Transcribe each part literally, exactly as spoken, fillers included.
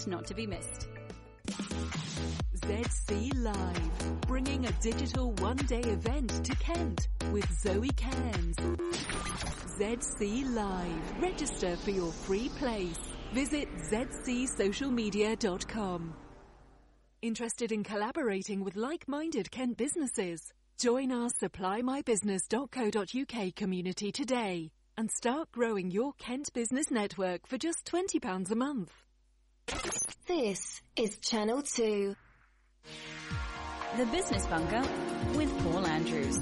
Not to be missed. Z C Live, bringing a digital one-day event to Kent with Zoe Cairns. Z C Live. Register for your free place. Visit z c social media dot com. Interested in collaborating with like-minded Kent businesses? Join our supply my business dot co dot u k community today and start growing your Kent business network for just twenty pounds a month. This is Channel two. The Business Bunker with Paul Andrews.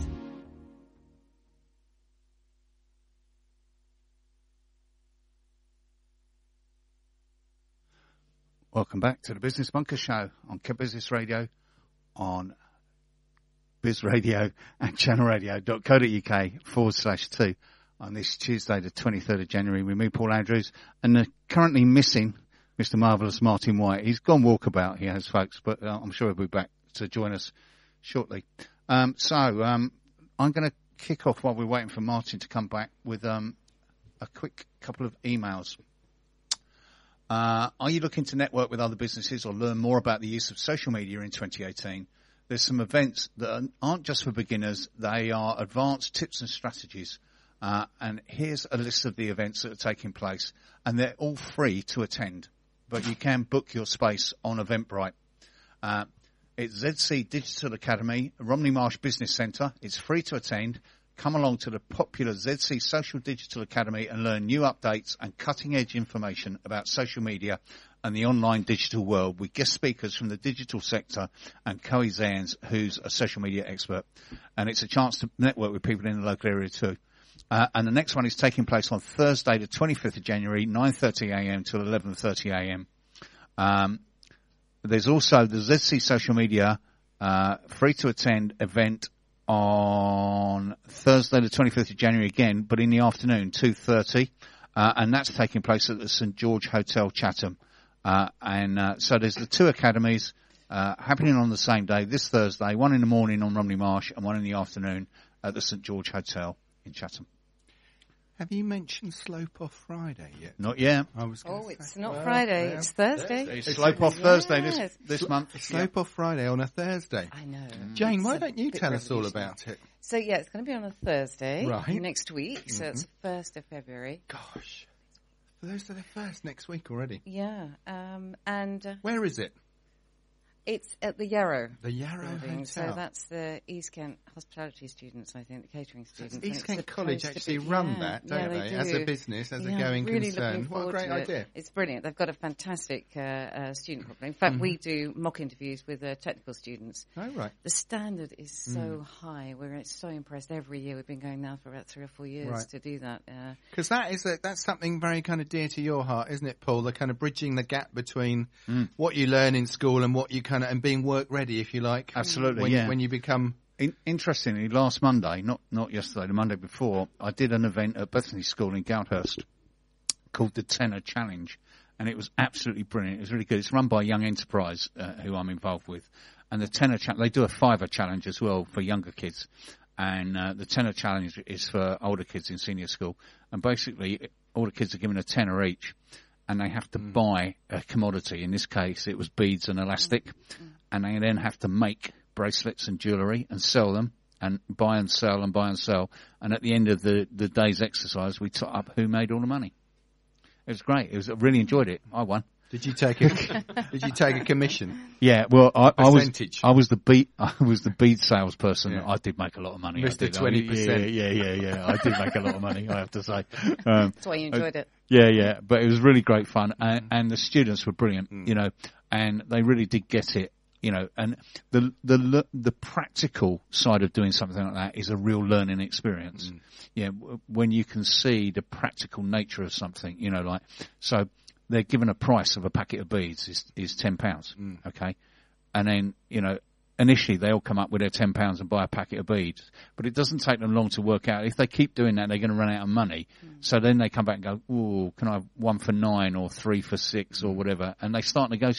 Welcome back to the Business Bunker Show on Kent Business Radio, on Biz Radio and channel radio dot co dot u k forward slash two on this Tuesday, the twenty-third of January. With me, Paul Andrews, and uh, currently missing Mister Marvellous Martin White. He's gone walkabout, he has, folks, but uh, I'm sure he'll be back to join us shortly. Um, so um, I'm going to kick off while we're waiting for Martin to come back with um, a quick couple of emails. Uh, are you looking to network with other businesses or learn more about the use of social media in twenty eighteen? There's some events that aren't just for beginners. They are advanced tips and strategies. Uh, and here's a list of the events that are taking place. And they're all free to attend. But you can book your space on Eventbrite. Uh, it's Z C Digital Academy, Romney Marsh Business Centre. It's free to attend. Come along to the popular Z C Social Digital Academy and learn new updates and cutting-edge information about social media and the online digital world with guest speakers from the digital sector and Coe Zans, who's a social media expert. And it's a chance to network with people in the local area too. Uh, and the next one is taking place on Thursday, the twenty-fifth of January, nine thirty a m till eleven thirty a m Um, there's also the Z C Social Media uh, free-to-attend event on Thursday, the twenty-fifth of January again, but in the afternoon, two thirty, uh, and that's taking place at the St George Hotel, Chatham. Uh, and uh, so there's the two academies uh, happening on the same day, this Thursday, one in the morning on Romney Marsh and one in the afternoon at the St George Hotel in Chatham. Have you mentioned Slope Off Friday yet? Not yet. I was oh, say. it's not well, Friday, well, it's Thursday. Thursday. It's Slope Off Thursday yes. this, this month. It's Slope yeah. Off Friday on a Thursday. I know. Jane, It's why a don't you bit tell us all revolutionary. about it? So, yeah, it's going to be on a Thursday Right. next week, so Mhm. it's the first of February. Gosh. Thursday the first next week already. Yeah, um, and uh, Where is it? it's at the Yarrow. The Yarrow building, So Hotel. that's the East Kent hospitality students, I think, the catering students. and East it's Kent College supposed to actually be- run yeah, that, yeah, don't they? they? As do. a business, as Yeah, a going really concern. looking What a forward great to it. idea. It's brilliant. They've got a fantastic uh, uh, student population. In fact, Mhm. we do mock interviews with uh, technical students. Oh, right. The standard is so Mm. high. We're so impressed every year. We've been going now for about three or four years Right. to do that. Uh, Because that is a, that's something very kind of dear to your heart, isn't it, Paul? The kind of bridging the gap between Mm. what you learn in school and what you kind of and being work ready, if you like. Absolutely, when, yeah. When you become In, interestingly, last Monday, not not yesterday, the Monday before, I did an event at Bethany School in Goudhurst called the Tenor Challenge, and it was absolutely brilliant. It was really good. It's run by Young Enterprise, uh, who I'm involved with, and the Tenor Challenge, they do a fiver challenge as well for younger kids, and uh, the Tenor Challenge is for older kids in senior school, and basically all the kids are given a tenner each, and they have to mm. buy a commodity. In this case, it was beads and elastic, mm. and they then have to make bracelets and jewellery and sell them and buy and sell and buy and sell. And at the end of the, the day's exercise, we tot up who made all the money. It was great. It was, I really enjoyed it. I won. Did you take a Did you take a commission? Yeah, well, I, I was Percentage. I was the beat I was the bead salesperson. Yeah. I did make a lot of money. Mister I did. twenty percent. Yeah, yeah, yeah, yeah. I did make a lot of money. I have to say. Um, That's why you enjoyed it. Yeah, yeah. But it was really great fun, and, and the students were brilliant. Mm. You know, and they really did get it. You know, and the the the practical side of doing something like that is a real learning experience. Mm. Yeah, when you can see the practical nature of something. You know, like so. They're given a price of a packet of beads is, is ten pounds, mm. okay? And then, you know, initially they all come up with their ten pounds and buy a packet of beads. But it doesn't take them long to work out. If they keep doing that, they're going to run out of money. Mm. So then they come back and go, ooh, can I have one for nine or three for six or whatever? And they start negotiating.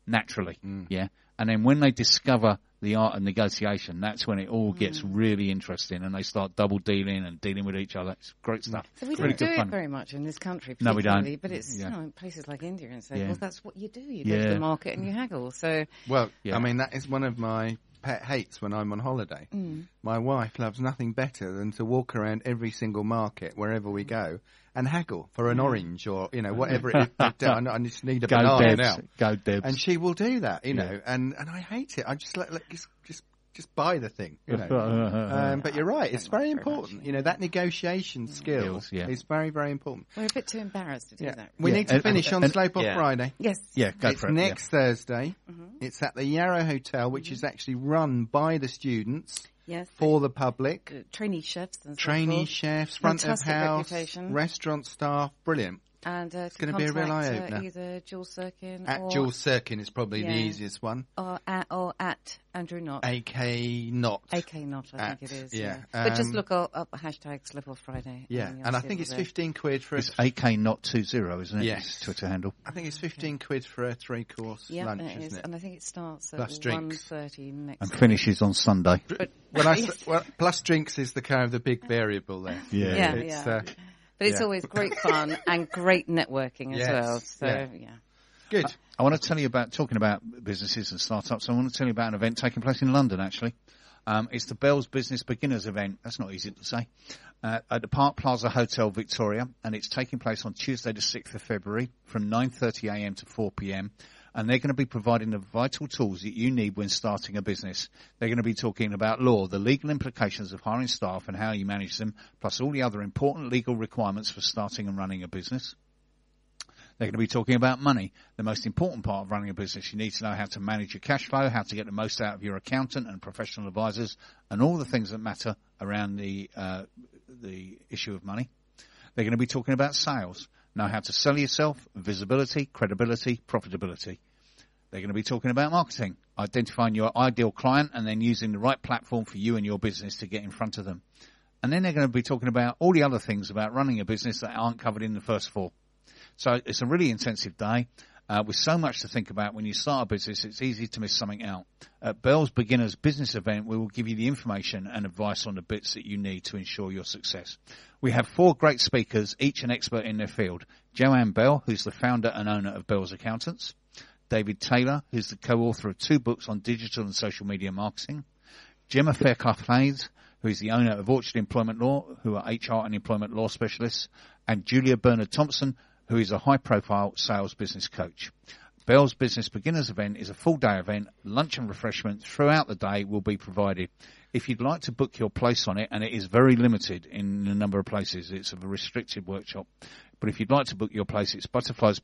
naturally, Mm. yeah. And then when they discover the art of negotiation, that's when it all gets Mm. really interesting, and they start double dealing and dealing with each other. It's great stuff. So we Really don't do good it fun. very much in this country, No, we don't. particularly, but it's Yeah. you know in places like India and so Yeah. well, that's what you do. You go Yeah. to the market and you haggle. So Well, Yeah. I mean, that is one of my pet hates when I'm on holiday. mm. My wife loves nothing better than to walk around every single market, wherever we go, and haggle for an orange or, you know, whatever it is. I don't- I just need a Go banana Debs. now. Go Debs. And she will do that, you Yeah. know, and, and I hate it. I just let, let just, just just buy the thing, you know. um, but you're right; it's very important. You know, that negotiation skill Skills, yeah. is very, very important. We're a bit too embarrassed to do Yeah. that. We Yeah. need to And- finish on and- Slope Off Yeah. Friday. Yes. yeah, go It's for it. next Thursday. Mhm. It's at the Yarrow Hotel, which is actually run by the students Yes. for the public. Uh, trainee chefs and so Trainee forth. chefs, front Fantastic of house, reputation. restaurant staff, brilliant. And uh, It's gonna be a real contact, eye-opener. Uh, either Jules Sirkin At or, Jules Sirkin is probably the Yeah. easiest one. or, at, or at Andrew Knott. A K Not. A K Knott, I At- think it is. yeah. Yeah. but just Um, look up, up hashtag Slip Off Friday. Yeah, you'll and I see think it it's all there. fifteen quid for a. It's A K not two zero, isn't it? Yes. His Twitter handle. I think it's fifteen quid for a three course Yeah, lunch, and it is, isn't it? and I think it starts at Plus one drinks. thirty next. And week. finishes on Sunday. But Well, I, s- well, plus drinks is the kind of the big variable there. Yeah. Yeah, It's, yeah. Uh, But it's Yeah. always great fun and great networking as Yes, well. So yeah. yeah. good. I want to tell you about, talking about businesses and startups, I want to tell you about an event taking place in London, actually. Um, it's the Bell's Business Beginners event. That's not easy to say. Uh, at the Park Plaza Hotel, Victoria, and it's taking place on Tuesday the sixth of February from nine thirty a m to four p m And they're going to be providing the vital tools that you need when starting a business. They're going to be talking about law, the legal implications of hiring staff and how you manage them, plus all the other important legal requirements for starting and running a business. They're going to be talking about money, the most important part of running a business. You need to know how to manage your cash flow, how to get the most out of your accountant and professional advisors, and all the things that matter around the uh, the issue of money. They're going to be talking about sales, know how to sell yourself, visibility, credibility, profitability. They're going to be talking about marketing, identifying your ideal client and then using the right platform for you and your business to get in front of them. And then they're going to be talking about all the other things about running a business that aren't covered in the first four. So it's a really intensive day. Uh, with so much to think about when you start a business, it's easy to miss something out. At Bell's Beginners Business Event, we will give you the information and advice on the bits that you need to ensure your success. We have four great speakers, each an expert in their field. Joanne Bell, who's the founder and owner of Bell's Accountants. David Taylor, who's the co-author of two books on digital and social media marketing. Gemma Fairclough-Hayes, who is the owner of Orchard Employment Law, who are H R and employment law specialists. And Julia Bernard-Thompson, who is a high-profile sales business coach. Bell's Business Beginners event is a full-day event. Lunch and refreshment throughout the day will be provided. If you'd like to book your place on it, and it is very limited in a number of places, it's a restricted workshop. But if you'd like to book your place, it's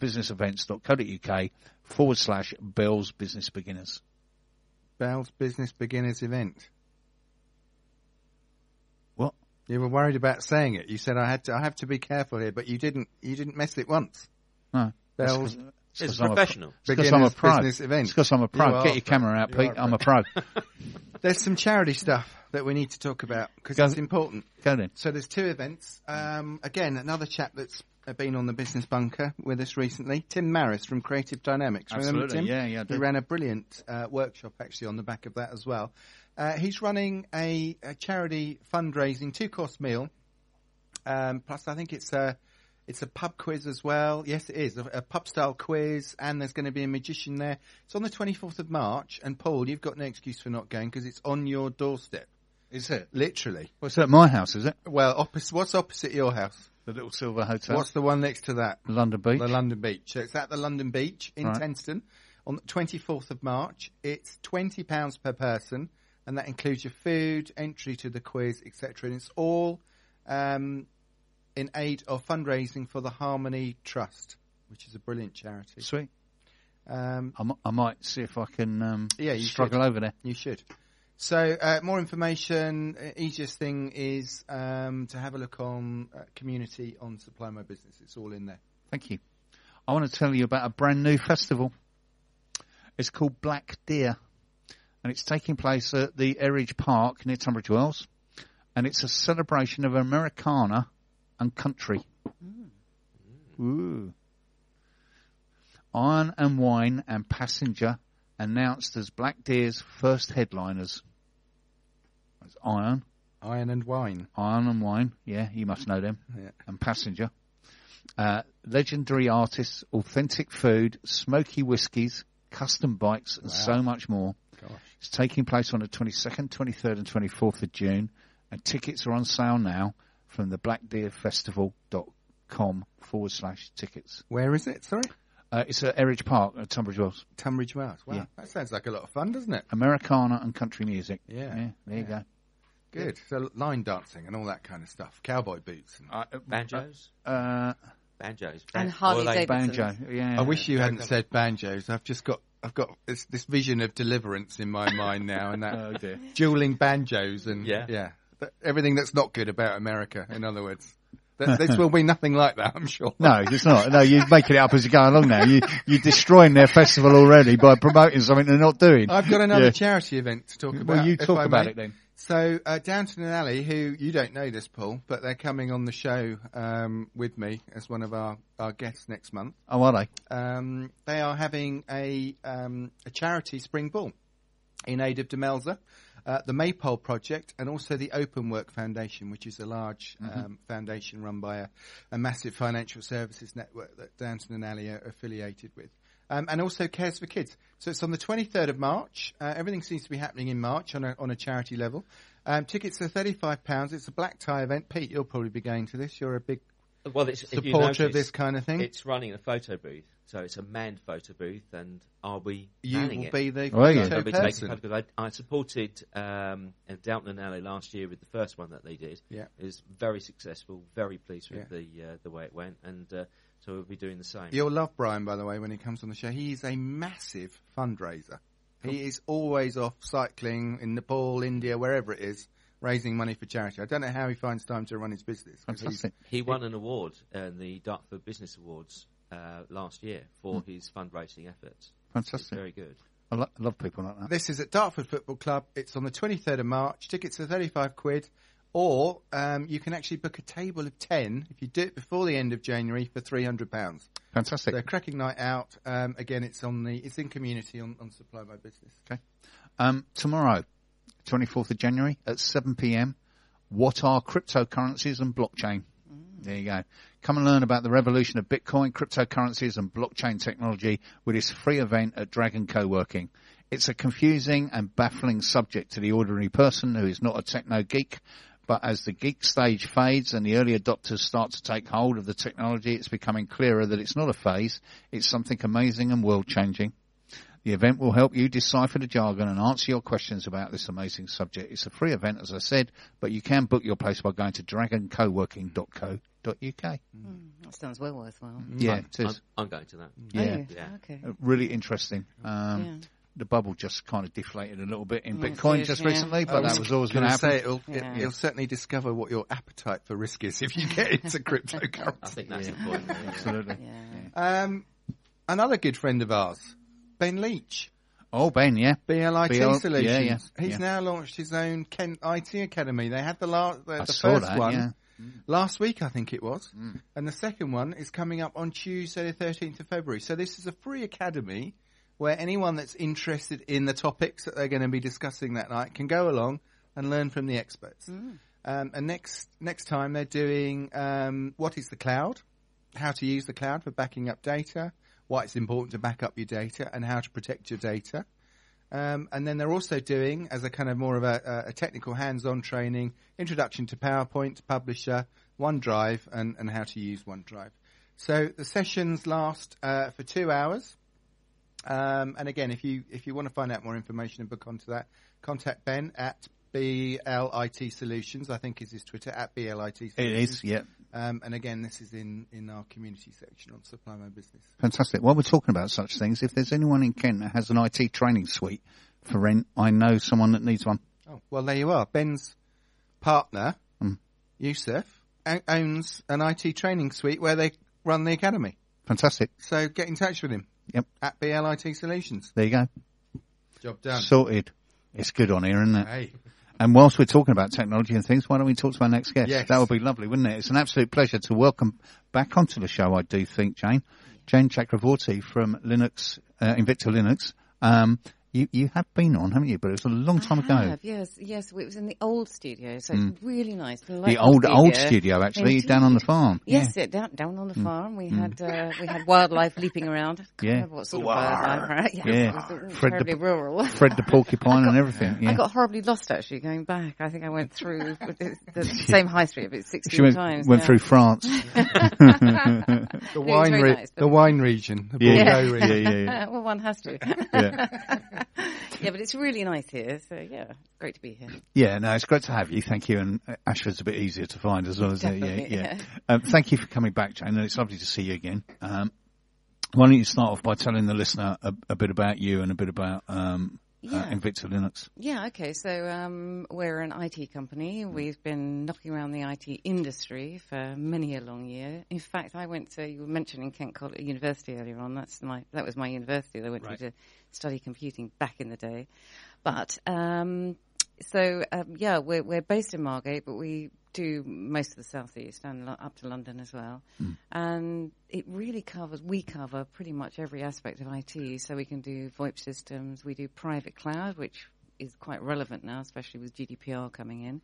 butterfliesbusinessevents.co.uk forward slash Bell's Business Beginners. Bell's Business Beginners event. What? You were worried about saying it. You said I had to. I have to be careful here, but you didn't. You didn't mess it once. No. Bell's It's 'cause I'm a- professional. It's because I'm a Beginners pro. Business event. It's because I'm a You pro. are Get your pro. camera out, You Pete. are I'm a pro. There's some charity stuff that we need to talk about because Go. it's important. Go then. So there's two events. Um, again, another chap that's uh, been on the Business Bunker with us recently, Tim Maris from Creative Dynamics. Remember Absolutely, Tim? yeah, yeah, I He do. ran a brilliant uh, workshop actually on the back of that as well. Uh, he's running a, a charity fundraising two-course meal. Um, plus, I think it's a it's a pub quiz as well. Yes, it is a, a pub-style quiz, and there's going to be a magician there. It's on the twenty-fourth of March, and Paul, you've got no excuse for not going because it's on your doorstep, Is it? literally. What's at my house, is it? Well, opposite. What's opposite your house? The Little Silver Hotel. What's the one next to that? London Beach? The London Beach. So it's at the London Beach in Right. Tenston on the twenty-fourth of March. It's twenty pounds per person, and that includes your food, entry to the quiz, et cetera. And it's all um, in aid of fundraising for the Harmony Trust, which is a brilliant charity. Sweet. Um, I, m- I might see if I can um, Yeah, you struggle over there. You should. So, uh, more information. uh, Easiest thing is um, to have a look on uh, Community on Supply My Business. It's all in there. Thank you. I want to tell you about a brand new festival. It's called Black Deer, and it's taking place at the Eridge Park near Tunbridge Wells, and it's a celebration of Americana and country. Ooh. Iron and Wine and Passenger announced as Black Deer's first headliners. That's Iron. Iron and Wine. Iron and Wine, yeah, you must know them. Yeah. And Passenger. Uh, legendary artists, authentic food, smoky whiskies, custom bikes, and Wow. so much more. Gosh. It's taking place on the twenty-second, twenty-third and twenty-fourth of June, and tickets are on sale now from the black deer festival dot com forward slash tickets. Where is it? Sorry? Uh, it's at Eridge Park at Tunbridge Wells. Tunbridge Wells. Wow. Yeah. That sounds like a lot of fun, doesn't it? Americana and country music. Yeah. Yeah, there you Yeah. go. Good. So line dancing and all that kind of stuff. Cowboy boots. And... Uh, Banjos? Uh, Banjos. And Ban- Harley or like- Davidson. banjo, yeah. I wish you hadn't come- said banjos. I've just got I've got this, this vision of Deliverance in my mind now, and that Oh dear. dueling banjos and Yeah. yeah, Th- everything that's not good about America. In other words, Th- this will be nothing like that, I'm sure. No, it's not. No, you're making it up as you go along now. You, you're destroying their festival already by promoting something they're not doing. I've got another Yeah. charity event to talk about. Well, you if talk I about may. it then. So, uh, Downton and Alley, who you don't know this, Paul, but they're coming on the show um, with me as one of our, our guests next month. Oh, are they? Um, they are having a um, a charity spring ball in aid of Demelza, uh, the Maypole Project, and also the Open Work Foundation, which is a large Mm-hmm. um, foundation run by a, a massive financial services network that Downton and Alley are affiliated with. Um, and also Cares for Kids. So it's on the twenty-third of March. Uh, everything seems to be happening in March on a, on a charity level. Um, tickets are thirty-five pounds. It's a black tie event. Pete, you'll probably be going to this. You're a big Well, it's, if you supporter notice, of this kind of thing. It's running a photo booth, so it's a manned photo booth, and are we You manning will it? be the Will you? photo I'll be taking person. photographs. I, I supported um, Downton and Alley last year with the first one that they did. Yeah. It was very successful, very pleased with Yeah. the uh, the way it went, and uh, so we'll be doing the same. You'll love Brian, by the way, when he comes on the show. He is a massive fundraiser. He is always off cycling in Nepal, India, wherever it is, raising money for charity. I don't know how he finds time to run his business. 'cause he's- Fantastic. He won an award in the Dartford Business Awards uh, last year for his fundraising efforts. It's Fantastic. very good. I lo- love people like that. This is at Dartford Football Club. It's on the twenty-third of March. Tickets are thirty-five quid. Or um, you can actually book a table of ten if you do it before the end of January for three hundred pounds. Fantastic. They're cracking night out. Um, again, it's on the it's in community on, on Supply My Business. Okay. Um, tomorrow, twenty-fourth of January at seven p.m. What are cryptocurrencies and blockchain? There you go. Come and learn about the revolution of Bitcoin, cryptocurrencies and blockchain technology with this free event at Dragon Co-working. It's a confusing and baffling subject to the ordinary person who is not a techno geek. But as the geek stage fades and the early adopters start to take hold of the technology, it's becoming clearer that it's not a phase. It's something amazing and world-changing. The event will help you decipher the jargon and answer your questions about this amazing subject. It's a free event, as I said, but you can book your place by going to dragon co working dot co dot uk. That sounds well worthwhile. Yeah, I'm, it is. I'm, I'm going to that. Yeah. Oh, Yeah. Okay. Uh, Really interesting. Um, Yeah. The bubble just kind of deflated a little bit in Oh, it Bitcoin did, just yeah. recently, but I that was always going to gonna happen. Say it'll, Yeah. it, you'll certainly discover what your appetite for risk is if you get into cryptocurrency. I think that's the point. Yeah. Absolutely. Yeah. Um, another good friend of ours, Ben Leach, Oh, Ben, yeah. B L I T B L Solutions. yeah, yeah, He's yeah. now launched his own Kent I T Academy. They had the last, the, I the saw first that, one yeah. last week, I think it was, and the second one is coming up on Tuesday, the thirteenth of February. So this is a free academy where anyone that's interested in the topics that they're going to be discussing that night can go along and learn from the experts. Um, and next next time they're doing um, what is the cloud, how to use the cloud for backing up data, why it's important to back up your data, and how to protect your data. Um, and then they're also doing, as a kind of more of a, a technical hands-on training, introduction to PowerPoint, Publisher, OneDrive, and, and how to use OneDrive. So the sessions last uh, for two hours. Um, and again, if you if you want to find out more information and book onto that, contact Ben at B L I T Solutions. I think is his Twitter at B L I T It Solutions. is, yeah. Um, and again, this is in, in our community section on Supply My Business. Fantastic. While we're talking about such things, if there's anyone in Kent that has an I T training suite for rent, I know someone that needs one. Oh, well, there you are. Ben's partner, Mm. Yusuf, o- owns an I T training suite where they run the academy. Fantastic. So get in touch with him. Yep. At B L I T Solutions. There you go. Job done. Sorted. It's good on here, isn't it? Hey. and whilst we're talking about technology and things, why don't we talk to our next guest? Yes. That would be lovely, wouldn't it? It's an absolute pleasure to welcome back onto the show, I do think, Jane. Jane Chakravorty from Linux, uh, Invicta Linux. Um, You you have been on, haven't you? But it was a long time I ago. have, yes, yes. It was in the old studio, so Mm. it's really nice. The old old studio, actually, Indeed. down on the farm. Yes, Yeah. it, down down on the Mm. farm. We Mm. had uh, we had wildlife leaping around. Can't Yeah. remember what sort of Wow. wildlife, right? Yeah, Yeah. it was all Fred the- terribly rural. Fred the porcupine and everything. Yeah. I got horribly lost actually going back. I think I went through the, the same high street about sixteen She went, times. went yeah. through France. The was wine, very re- nice, the but- wine region, the Yeah. Bordeaux Yeah, region. yeah, yeah. Well, one has to. Yeah. Yeah, but it's really nice here. So yeah, great to be here. Yeah, no, it's great to have you. Thank you. And uh, Ashford's a bit easier to find as well, isn't it? Yeah, Definitely, yeah. yeah. Um, thank you for coming back, Jane, and it's lovely to see you again. Um, why don't you start off by telling the listener a, a bit about you and a bit about um, Yeah. uh, Invicta Linux? Yeah, okay. So um, we're an I T company. We've been knocking around the I T industry for many a long year. In fact, I went to, you were mentioning Kent College University earlier on. That's my That was my university that I went Right. to to study computing back in the day. But, um, so, um, yeah, we're, we're based in Margate, but we do most of the southeast and lo- up to London as well. Mm. And it really covers, we cover pretty much every aspect of I T. So we can do VoIP systems, we do private cloud, which is quite relevant now, especially with G D P R coming in.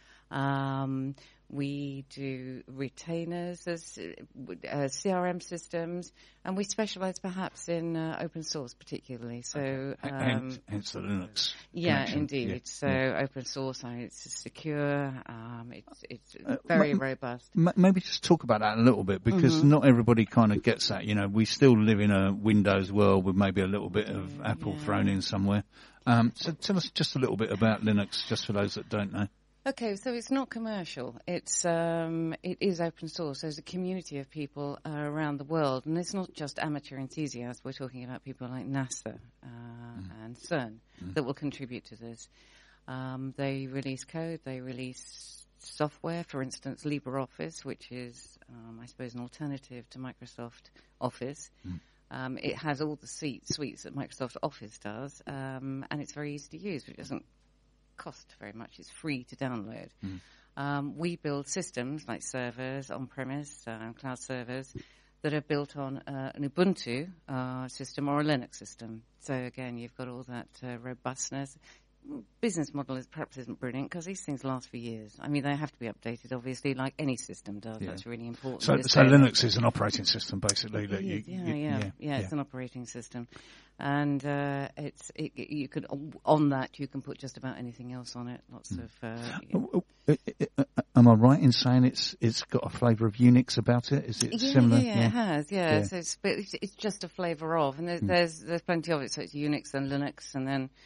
Um, we do retainers as uh, C R M systems, and we specialise perhaps in uh, open source particularly. So, Okay. um, hence, hence the Linux. yeah, connection. indeed. Yeah, So yeah. open source, and it's secure. Um, it's it's Uh, very m- robust. M- Maybe just talk about that a little bit, because Mhm. not everybody kind of gets that. You know, we still live in a Windows world with maybe a little bit of Yeah, Apple yeah. thrown in somewhere. Um, so tell us just a little bit about Linux, just for those that don't know. Okay, so it's not commercial. It's um, it is open source. There's a community of people uh, around the world, and it's not just amateur enthusiasts. We're talking about people like NASA uh, Mm. and CERN that will contribute to this. Um, they release code. They release software. For instance, LibreOffice, which is, um, I suppose, an alternative to Microsoft Office. Mm. Um, it has all the seat, suites that Microsoft Office does, um, and it's very easy to use. It doesn't cost very much. It's free to download. Mm. Um, we build systems like servers, on-premise, um, cloud servers, that are built on uh, an Ubuntu uh, system or a Linux system. So again, you've got all that uh, robustness. Business model is perhaps isn't brilliant because these things last for years. I mean, they have to be updated, obviously, like any system does. Yeah. That's really important. So, in this so day and age. Linux is an operating system, basically. That you, yeah, you- yeah, yeah, It's an operating system, and uh, it's it, you could on that you can put just about anything else on it. Lots of. Uh, you know. Oh, oh, uh, uh, Am I right in saying it's it's got a flavour of Unix about it? Is it Yeah, similar? yeah, yeah, it has. Yeah, Yeah. So it's, but it's, it's just a flavour of, and there's, Mm. there's there's plenty of it. So it's Unix and Linux, and then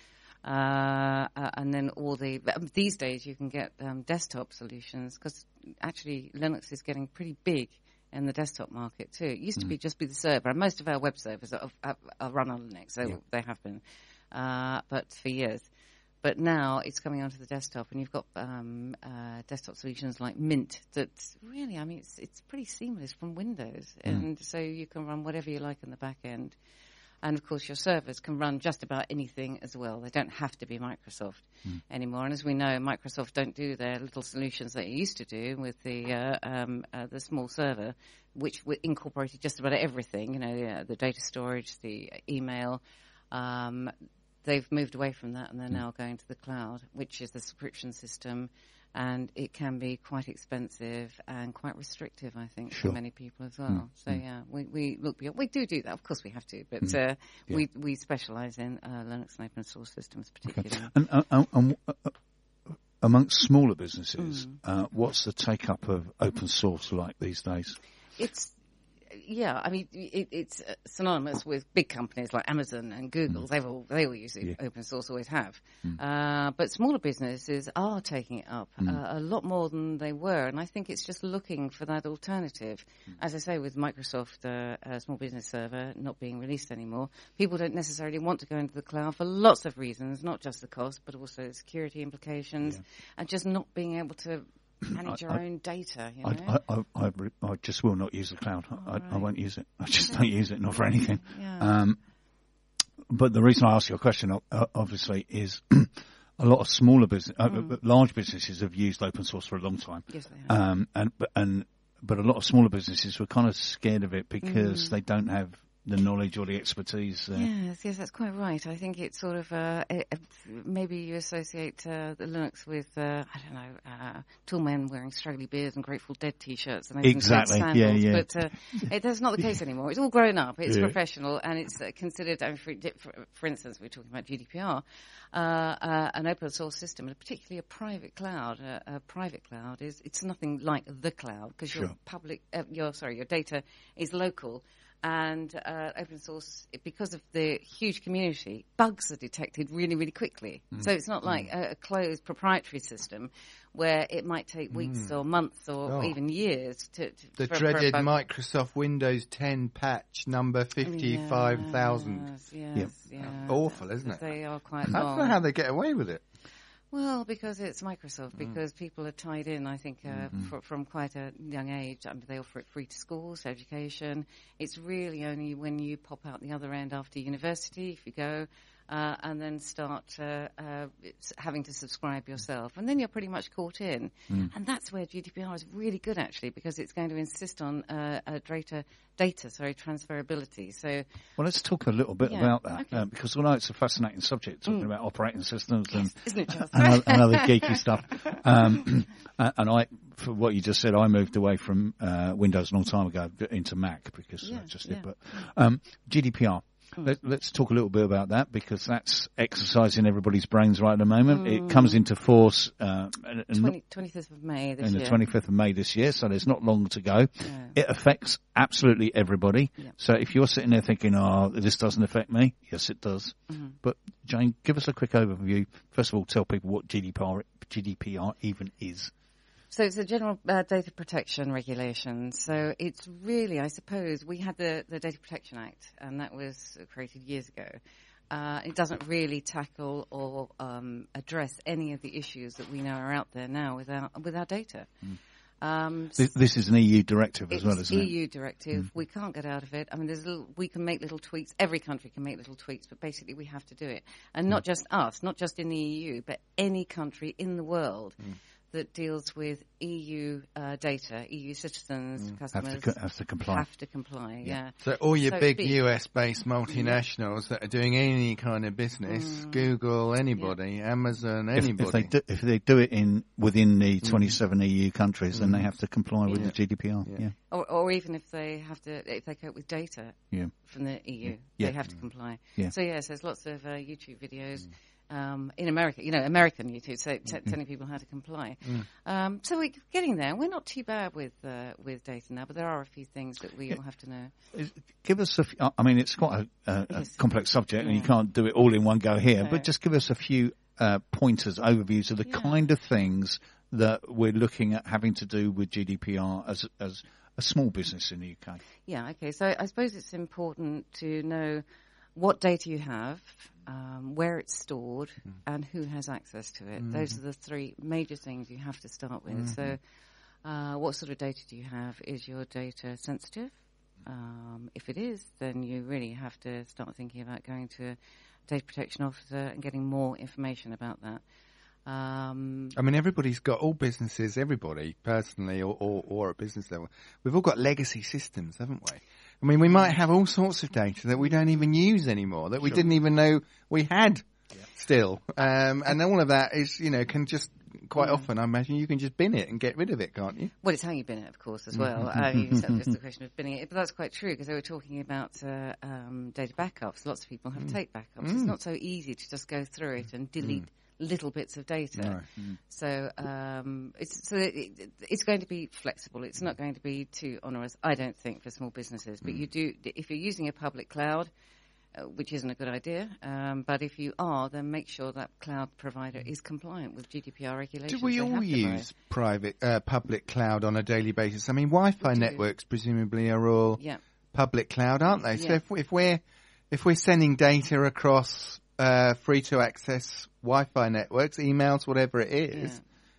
uh, uh, and then all the but these days you can get um, desktop solutions because actually Linux is getting pretty big in the desktop market too. It used to Mm. be just be the server, and most of our web servers are, are, are run on Linux. So Yeah. they have been, uh, but for years. But now it's coming onto the desktop, and you've got um, uh, desktop solutions like Mint that really, I mean, it's it's pretty seamless from Windows, Mm. and so you can run whatever you like in the back end. And of course, your servers can run just about anything as well. They don't have to be Microsoft Mm. anymore. And as we know, Microsoft don't do their little solutions that it used to do with the uh, um, uh, the small server, which w- incorporated just about everything. You know, the, uh, the data storage, the email. Um, they've moved away from that, and they're now going to the cloud, which is the subscription system. And it can be quite expensive and quite restrictive, I think, Sure. for many people as well. Mm, So, mm. yeah, we, we look beyond. We do do that. Of course we have to. But Mm, uh, yeah. we we specialise in uh, Linux and open source systems particularly. And, uh, uh, um, uh, uh, amongst smaller businesses, Mm. uh, what's the take up of open source like these days? It's, yeah, I mean, it, it's uh, synonymous with big companies like Amazon and Google. Mm. They all they all use it, Yeah. open source, always have. Mm. Uh, but smaller businesses are taking it up Mm. uh, a lot more than they were, and I think it's just looking for that alternative. Mm. As I say, with Microsoft uh, uh, Small Business Server not being released anymore, people don't necessarily want to go into the cloud for lots of reasons, not just the cost, but also security implications, Yeah. and just not being able to manage your I- own data. You know? I, I, I, I, re- I just will not use the cloud. I, I right. won't use it. I just don't use it, not for anything. Yeah. Um, but the reason I ask you a question, o- o- obviously, is a lot of smaller business, uh, Mm. large businesses have used open source for a long time. Yes, they have. Um, and, but- and, but a lot of smaller businesses were kind of scared of it because Mm. they don't have the knowledge or the expertise. Uh, Yes, yes, that's quite right. I think it's sort of uh, uh, maybe you associate uh, the Linux with uh, I don't know uh, tall men wearing straggly beards and Grateful Dead T-shirts and Exactly, sandals. yeah, yeah. But uh, it, that's not the case anymore. It's all grown up. It's Yeah. professional, and it's uh, considered. I mean, for, for, for instance, we're talking about G D P R, uh, uh, an open source system, and particularly a private cloud. Uh, a private cloud is it's nothing like the cloud because your Sure. public, uh, your sorry, your data is local. And uh, open source, because of the huge community, bugs are detected really, really quickly. Mm. So it's not like a, a closed proprietary system where it might take weeks or months or Oh. even years to, to The for, for a dreaded bug. Microsoft Windows ten patch number fifty-five thousand. Yes, yes, Yep. yeah. Awful, isn't it? They are quite I don't long. know how they get away with it. Well, because it's Microsoft, because people are tied in, I think, uh, fr- from quite a young age. I mean, they offer it free to schools, education. It's really only when you pop out the other end after university, if you go, uh, and then start uh, uh, it's having to subscribe yourself. And then you're pretty much caught in. And that's where G D P R is really good, actually, because it's going to insist on uh, uh, data, data, sorry, transferability. So, Well, let's talk a little bit Yeah, about that okay. uh, because although it's a fascinating subject, talking about operating systems and, isn't it just? and, other, and other geeky stuff, um, and and I, for what you just said, I moved away from uh, Windows a long time ago into Mac because Yeah, I just yeah. did. But um, G D P R. Let, let's talk a little bit about that because that's exercising everybody's brains right at the moment. It comes into force uh, and- and not- twenty, twenty-fifth of May this in year. the twenty-fifth of May this year, so there's not long to go. Yeah. It affects absolutely everybody. Yeah. So if you're sitting there thinking, oh, this doesn't affect me, yes, it does. Mm-hmm. But Jane, give us a quick overview. First of all, tell people what G D P R, G D P R even is. So it's a general uh, data protection regulation. So it's really, I suppose, we had the, the Data Protection Act, and that was created years ago. Uh, it doesn't really tackle or um, address any of the issues that we know are out there now with our, with our data. Um, This, this is an E U directive as it's well, isn't E it? U directive. We can't get out of it. I mean, there's little, we can make little tweaks. Every country can make little tweaks, but basically we have to do it. And not just us, not just in the E U, but any country in the world that deals with E U uh, data, E U citizens, Have customers to, co- have to comply. have to comply. Yeah. So all your So big big. U S-based multinationals that are doing any kind of business, Google, anybody, Amazon, If, anybody. if they do, if they do it in within the twenty-seven E U countries, then they have to comply with the G D P R. Yeah. Yeah, Or, or even if they have to, if they cope with data yeah. from the E U, Yeah. they have to comply. Yeah. So yes, there's lots of uh, YouTube videos um, in America, you know, American YouTube, so t- telling people how to comply. Um, so we're getting there. We're not too bad with uh, with data now, but there are a few things that we all have to know. Is- Give us a few, I mean, it's quite a, a, a Yes. complex subject and you Yeah. can't do it all in one go here, No. but just give us a few uh, pointers, overviews of the Yeah. kind of things that we're looking at having to do with G D P R as, as a small business in the U K. Yeah, okay. So I suppose it's important to know what data you have, um, where it's stored, and who has access to it. Those are the three major things you have to start with. So uh, what sort of data do you have? Is your data sensitive? Um, if it is, then you really have to start thinking about going to a data protection officer and getting more information about that. Um, I mean, everybody's got, all businesses, everybody, personally or, or, or at business level, we've all got legacy systems, haven't we? I mean, we might have all sorts of data that we don't even use anymore, that we didn't even know we had still. Um, and all of that is, you know, can just, quite often, I imagine, you can just bin it and get rid of it, can't you? Well, it's how you bin it, of course, as well. uh, you said it's the question of binning it. But that's quite true, because they were talking about uh, um, data backups. Lots of people have tape backups. It's not so easy to just go through it and delete little bits of data. So um, it's so it, it's going to be flexible. It's not going to be too onerous, I don't think, for small businesses. But you do, if you're using a public cloud, uh, which isn't a good idea, um, but if you are, then make sure that cloud provider is compliant with G D P R regulations. Do we They all have to use buy. private, uh, public cloud on a daily basis? I mean, Wi-Fi do. networks presumably are all Yeah. public cloud, aren't they? So Yeah. if, if we're if we're sending data across uh, free to access Wi-Fi networks, emails, whatever it is,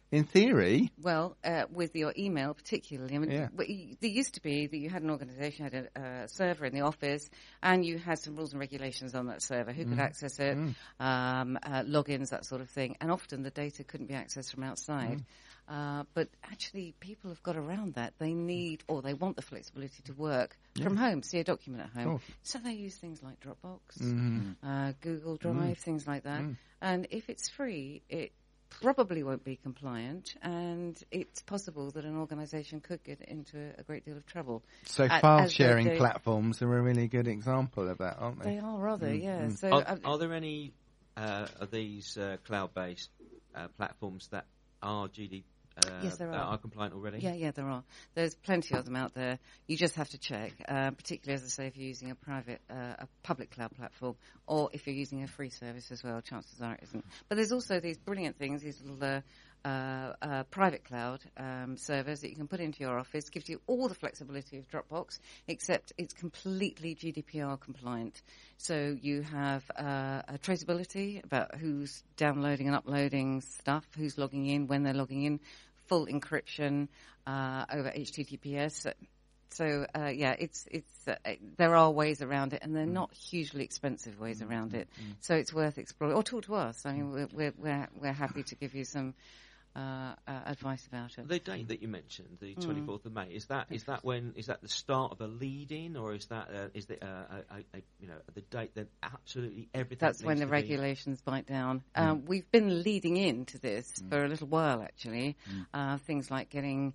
in theory. Well, uh, with your email particularly, I mean, Yeah. w- y- there used to be that you had an organisation, had a uh, server in the office, and you had some rules and regulations on that server, who could access it, um, uh, logins, that sort of thing, and often the data couldn't be accessed from outside. Uh, but actually, people have got around that. They need, or they want the flexibility to work from home, see a document at home. Cool. So they use things like Dropbox, Mm-hmm. uh, Google Drive, things like that. And if it's free, it probably won't be compliant, and it's possible that an organisation could get into a great deal of trouble. So A- file as they sharing do. platforms are a really good example of that, aren't they? They are rather, yeah. So Are, uh, are there any uh, of these uh, cloud-based uh, platforms that are G D uh, Yes, there that are. are compliant already? Yeah, yeah, there are. There's plenty of them out there. You just have to check, uh, particularly, as I say, if you're using a private, uh, a public cloud platform, or if you're using a free service as well. Chances are it isn't. But there's also these brilliant things, these little uh, uh, uh, private cloud um, servers that you can put into your office. Gives you all the flexibility of Dropbox, except it's completely G D P R compliant. So you have uh, a traceability about who's downloading and uploading stuff, who's logging in, when they're logging in, full encryption uh, over H T T P S. So uh, yeah, it's it's uh, there are ways around it, and they're not hugely expensive ways around it. So it's worth exploring. Or talk to us. I mean, we're we're we're, we're happy to give you some uh, uh, advice about it. The date that you mentioned, the twenty-fourth of May, is that is that when is that the start of a lead-in, or is that uh, is the uh, a, a, a, you know the date that absolutely everything? That's when needs the to be- regulations bite down. Um, we've been leading into this for a little while, actually. Uh, things like getting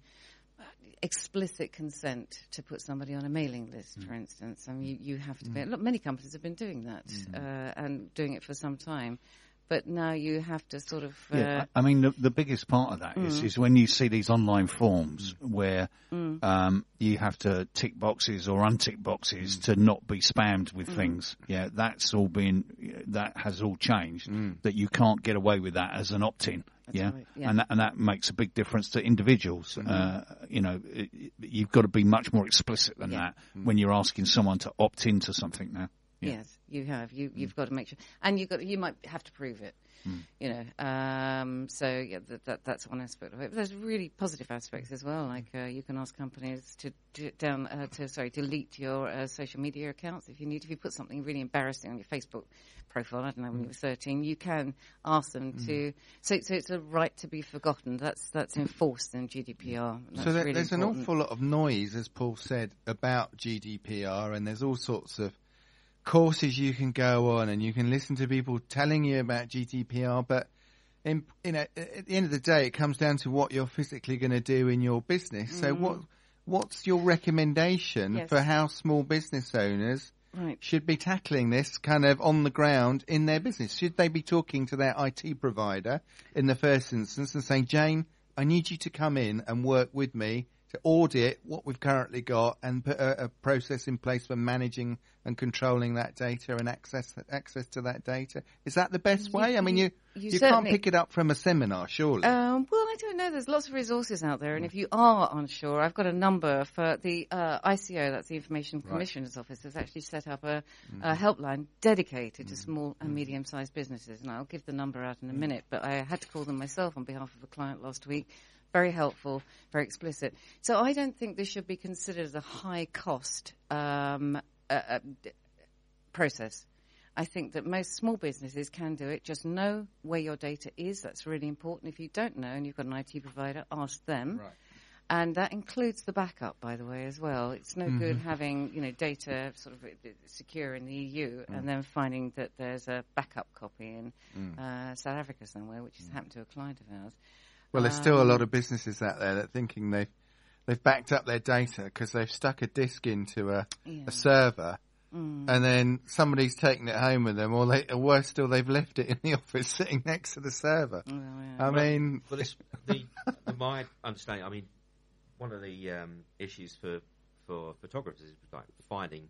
explicit consent to put somebody on a mailing list, for instance. I mean, you, you have to be. Look, many companies have been doing that uh, and doing it for some time. But now you have to sort of... Uh, Yeah, I I mean, the, the biggest part of that is, is when you see these online forms where um, you have to tick boxes or untick boxes to not be spammed with things. Yeah, that's all been, that has all changed. That you can't get away with that as an opt-in. Yeah? right, yeah. and that, and that makes a big difference to individuals. Uh, you know, it, it- you've got to be much more explicit than Yeah. that when you're asking someone to opt into something now. Yeah. Yes, you have. You, You've got to make sure, and you got. You might have to prove it. You know. Um, so yeah, that, that that's one aspect of it. But there's really positive aspects as well. Like uh, you can ask companies to d- down uh, to sorry delete your uh, social media accounts if you need. If you put something really embarrassing on your Facebook profile, I don't know, when you were thirteen, you can ask them to. So so it's a right to be forgotten. That's that's enforced in G D P R. and So that's there, really there's important. an awful lot of noise, as Paul said, about G D P R, and there's all sorts of courses you can go on, and you can listen to people telling you about G D P R. But in, you know, at the end of the day, it comes down to what you're physically going to do in your business. So what what's your recommendation Yes. for how small business owners Right. should be tackling this kind of on the ground in their business? Should they be talking to their I T provider in the first instance and saying, Jane, I need you to come in and work with me to audit what we've currently got and put a, a process in place for managing and controlling that data and access access to that data? Is that the best You- way? I mean, you you- you, you can't certainly- pick it up from a seminar, surely. Um, well, I don't know. There's lots of resources out there, and if you are unsure, I've got a number for the uh, I C O, that's the Information Commissioner's Office, has actually set up a, a helpline dedicated to small and medium-sized businesses, and I'll give the number out in a minute, but I had to call them myself on behalf of a client last week. Very helpful, very explicit. So I don't think this should be considered as a high-cost um, uh, uh, d- process. I think that most small businesses can do it. Just know where your data is. That's really important. If you don't know and you've got an I T provider, ask them. Right. And that includes the backup, by the way, as well. It's no good having, you know, data sort of uh, secure in the E U and then finding that there's a backup copy in uh, South Africa somewhere, which has happened to a client of ours. Well, there's still a Um, lot of businesses out there that thinking they've they've backed up their data because they've stuck a disk into a, Yeah. a server, and then somebody's taken it home with them, or, they, or worse still, they've left it in the office sitting next to the server. Well, yeah. I mean, Well, this, the, the, my understanding, I mean, one of the um, issues for, for photographers is like finding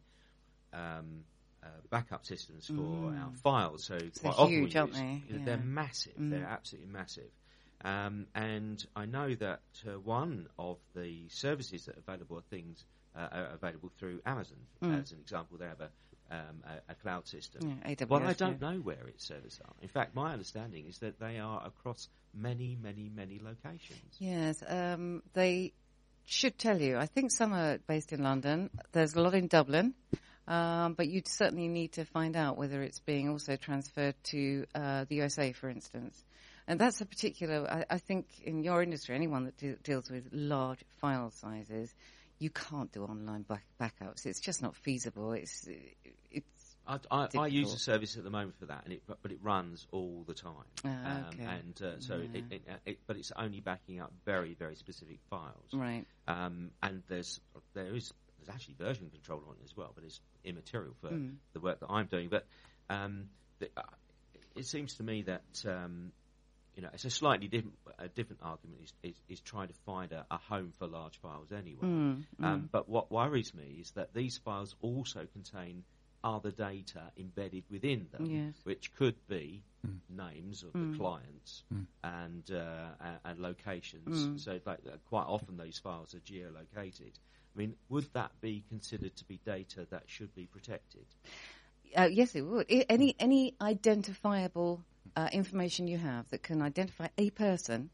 um, uh, backup systems for our files. So quite often we huge, aren't use- they? you know, Yeah. They're massive. They're absolutely massive. Um, and I know that uh, one of the services that are available are things uh, are available through Amazon. As an example, they have a um, a, a cloud system. Yeah, A W S, well, I don't yeah. know where its servers are. In fact, my understanding is that they are across many, many, many locations. Yes, um, they should tell you. I think some are based in London. There's a lot in Dublin. Um, but you'd certainly need to find out whether it's being also transferred to uh, the U S A, for instance. And that's a particular, I, I think in your industry, anyone that de- deals with large file sizes, you can't do online back- backups. It's just not feasible. It's it's. I, I, I use difficult. a service at the moment for that, and it, but it runs all the time. Ah, okay. um, and uh, so, Yeah. it, it, it, but it's only backing up very, very specific files. Right. Um, and there's there is there's actually version control on it as well, but it's immaterial for Mm. the work that I'm doing. But um, the, uh, it seems to me that um, you know it's a slightly different a different argument is, is, is trying to find a, a home for large files anyway. Mm, mm. Um, but what worries me is that these files also contain other data embedded within them, Yes. which could be Mm. names of Mm. the clients Mm. and, uh, and and locations. Mm. So, like, uh, quite often those files are geolocated. I mean, would that be considered to be data that should be protected? Uh, yes, it would. I, any any identifiable uh, information you have that can identify a person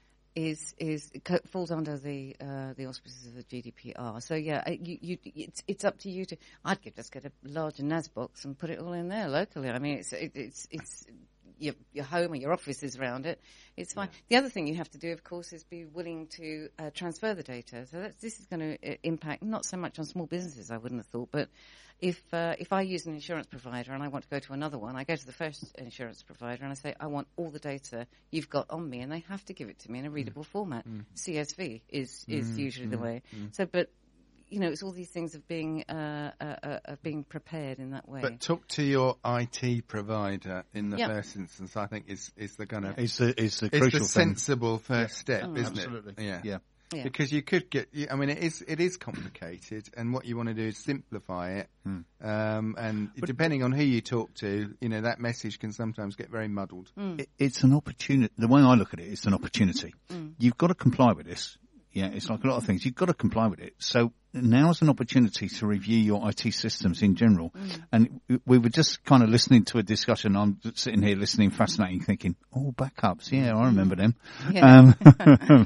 is is co- falls under the uh, the auspices of the G D P R. So yeah, uh, you, you it's it's up to you to. I'd get, just get a larger N A S box and put it all in there locally. I mean, it's it, it's it's. Your, your home or your office is around it, it's fine. The other thing you have to do, of course, is be willing to uh, transfer the data. So that's, this is going to uh, impact not so much on small businesses, I wouldn't have thought, but if uh, if I use an insurance provider and I want to go to another one, I go to the first insurance provider and I say, I want all the data you've got on me, and they have to give it to me in a readable format. C S V is, is usually the way. So, but you know, it's all these things of being uh, uh, uh, of being prepared in that way. But talk to your I T provider in the Yeah. first instance. I think is is the kind of It's the, it's the it's crucial the thing. sensible first step, Oh, isn't Absolutely. it? Yeah. Yeah. Yeah. Because you could get, you- I mean, it is it is complicated, and what you want to do is simplify it. Hmm. Um, and depending on who you talk to, you know, that message can sometimes get very muddled. It, it's an opportunity. The way I look at it, it's an opportunity. Mm. You've got to comply with this. Yeah, it's like a lot of things. You've got to comply with it. So now's an opportunity to review your I T systems in general. Mm. And we were just kind of listening to a discussion. I'm sitting here listening, fascinating, thinking, oh, backups. Yeah, I remember them. Yeah. Um,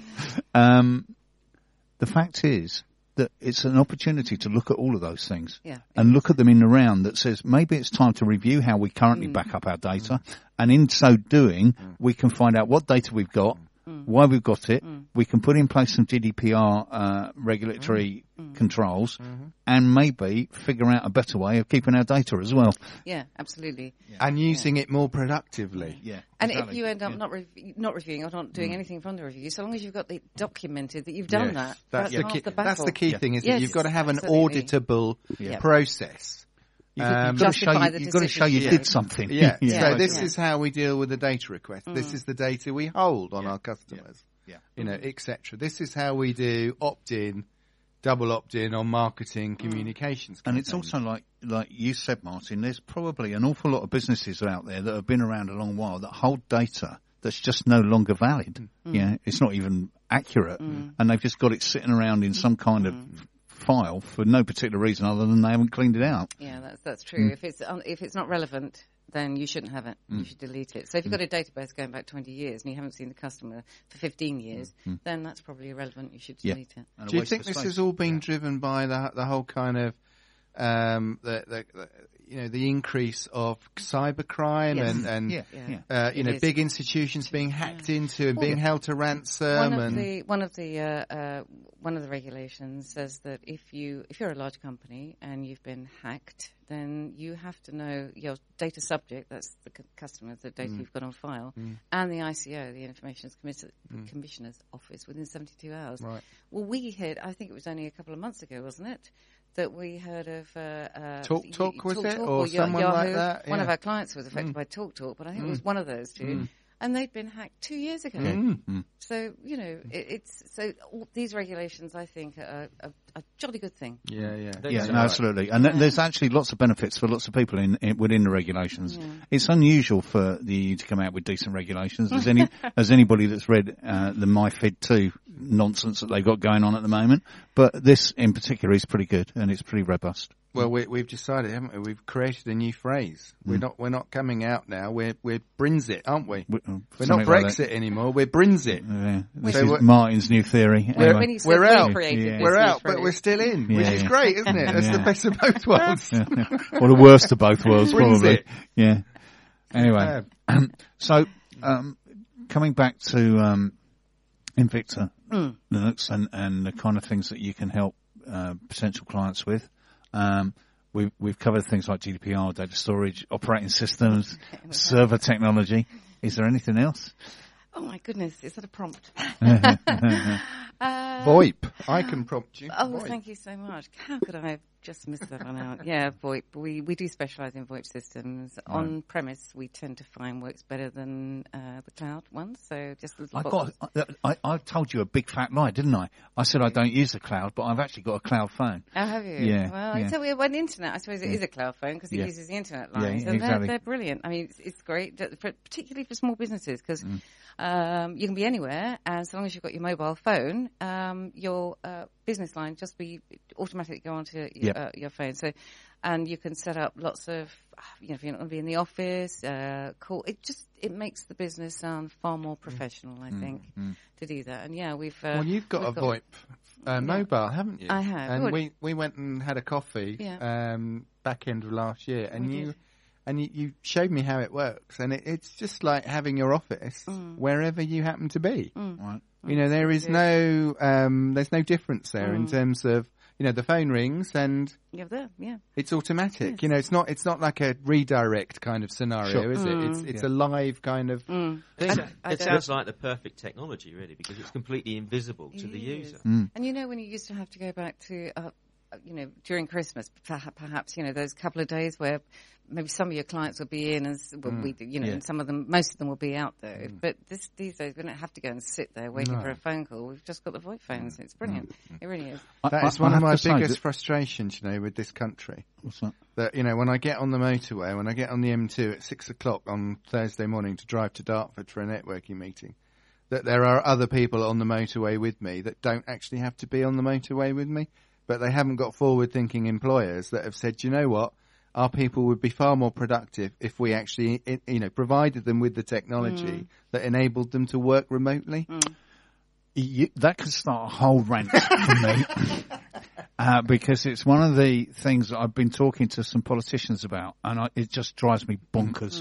um, the fact is that it's an opportunity to look at all of those things Yeah. and look at them in the round that says maybe it's time to review how we currently Mm. back up our data. And in so doing, we can find out what data we've got, why we've got it. We can put in place some G D P R uh, regulatory controls and maybe figure out a better way of keeping our data as well. Yeah, absolutely. And using it more productively. Yeah. And exactly. if you end up Yeah. not rev- not reviewing or not doing anything from the review, so long as you've got it documented that you've done Yes. that, That's, that's, the half key, the battle. that's the key Yeah. thing, is Yes, that you've got to have an absolutely. auditable Yeah. process. You've got, Um, you've got to show Justify you, the you've got to show you decision. did something. Yeah. Yeah. So this Yeah. is how we deal with the data request. Mm. This is the data we hold on Yeah. our customers. Yeah. You know, et cetera. This is how we do opt-in, double opt-in on marketing communications. And it's campaigns. also like, like you said, Martin, there's probably an awful lot of businesses out there that have been around a long while that hold data that's just no longer valid. Yeah. It's not even accurate. And they've just got it sitting around in some kind of file for no particular reason other than they haven't cleaned it out. Yeah, that's that's true. If it's un- if it's not relevant, then you shouldn't have it. You should delete it. So if you've got a database going back twenty years and you haven't seen the customer for fifteen years, then that's probably irrelevant. You should Yeah. delete it. And a Do you waste think of this space. has all been Yeah. driven by the the whole kind of um, the, the, the you know the increase of cybercrime Yes. and and Yeah. Yeah. Yeah. uh, you It know is. big institutions being hacked into and Well, being yeah. held to ransom One of and the one of the uh, uh, one of the regulations says that if you if you're a large company and you've been hacked, then you have to know your data subject, that's the c- customer, the data you've got on file, and the I C O, the Information Commis- Commissioner's Office, within seventy-two hours. Right. Well, we heard, I think it was only a couple of months ago, wasn't it? That we heard of uh, uh, Talk y- Talk, was Talk it? Talk Or Ya- someone like Yahoo. that? One of Yeah. our clients was affected by Talk Talk, but I think it was one of those two, and they'd been hacked two years ago. Mm. So you know, it, it's so all these regulations, I think, are a, a jolly good thing. Yeah, yeah. There's Yeah, a- no, absolutely. And th- there's actually lots of benefits for lots of people in, in within the regulations. Yeah. It's unusual for the E U to come out with decent regulations. As any as anybody that's read uh, the MiFID two nonsense that they've got going on at the moment, but this in particular is pretty good and it's pretty robust. Well, we, we've decided, haven't we? We've created a new phrase. We're not we're not coming out now. We're we're Brexit, aren't we? We- uh, We're not something like Brexit that. anymore. We're Brexit. Yeah. This So is we're- Martin's new theory. We're- Anyway. When he said We're we out. created Yeah. this We're new out, but phrase. we're still in, which Yeah, is yeah. great, isn't it? That's Yeah. the best of both worlds. Or the worst of both worlds, Brings probably. it. Yeah. Anyway, so um, coming back to um, Invicta Mm. Linux and, and the kind of things that you can help uh, potential clients with. Um, we've, we've covered things like G D P R, data storage, operating systems, server technology. Is there anything else? Oh my goodness, is that a prompt? uh, Uh, VoIP. I can prompt you. Oh, VoIP. thank you so much. How could I have just missed that one out? Yeah, VoIP. We we do specialise in VoIP systems. Right. On premise, we tend to find works better than uh, the cloud ones. So just little I boxes. got. I, I told you a big fat lie, didn't I? I said I don't use the cloud, but I've actually got a cloud phone. Oh, have you? Yeah, Well, yeah. so we have an internet. I suppose it Yeah. is a cloud phone because it Yeah. uses the internet Yeah, lines, and exactly. they're, they're brilliant. I mean, it's, it's great, that- for, particularly for small businesses because Mm. um, you can be anywhere, and so long as you've got your mobile phone, um, your uh, business line just be automatically go onto your, Yep. uh, your phone. So, and you can set up lots of, you know, if you're not going to be in the office, uh, call. It just it makes the business sound far more professional. I think mm. to do that, and yeah, we've. Uh, Well, you've got we've a VoIP uh, mobile, haven't you? I have. And Good. we, we went and had a coffee Yeah. um, back end of last year, and We you did. and you, you showed me how it works, and it, it's just like having your office Mm. wherever you happen to be. Right. You know, there is no um, there's no difference there in Mm. terms of, you know, the phone rings and You're there, yeah. it's automatic. Yes. You know, it's not it's not like a redirect kind of scenario, Sure. is it? Mm. It's it's Yeah. a live kind of Mm. It, And sa- I it don't- sounds like the perfect technology, really, because it's completely invisible to It the is. user. Mm. And you know, when you used to have to go back to, uh, you know, during Christmas, perha- perhaps, you know, those couple of days where maybe some of your clients will be in, and s- well, we, do, you know, Yeah. and some of them, most of them will be out there. But this, these days, we don't have to go and sit there waiting No. for a phone call. We've just got the VoIP phones. It's brilliant. It really is. I- that I- is one I of have my to say biggest that- frustrations, you know, with this country. What's that? That, you know, when I get on the motorway, when I get on the M two at six o'clock on Thursday morning to drive to Dartford for a networking meeting, that there are other people on the motorway with me that don't actually have to be on the motorway with me, but they haven't got forward-thinking employers that have said, you know what, our people would be far more productive if we actually, i- you know, provided them with the technology that enabled them to work remotely. You, that could start a whole rant for me, uh, because it's one of the things that I've been talking to some politicians about, and I, it just drives me bonkers.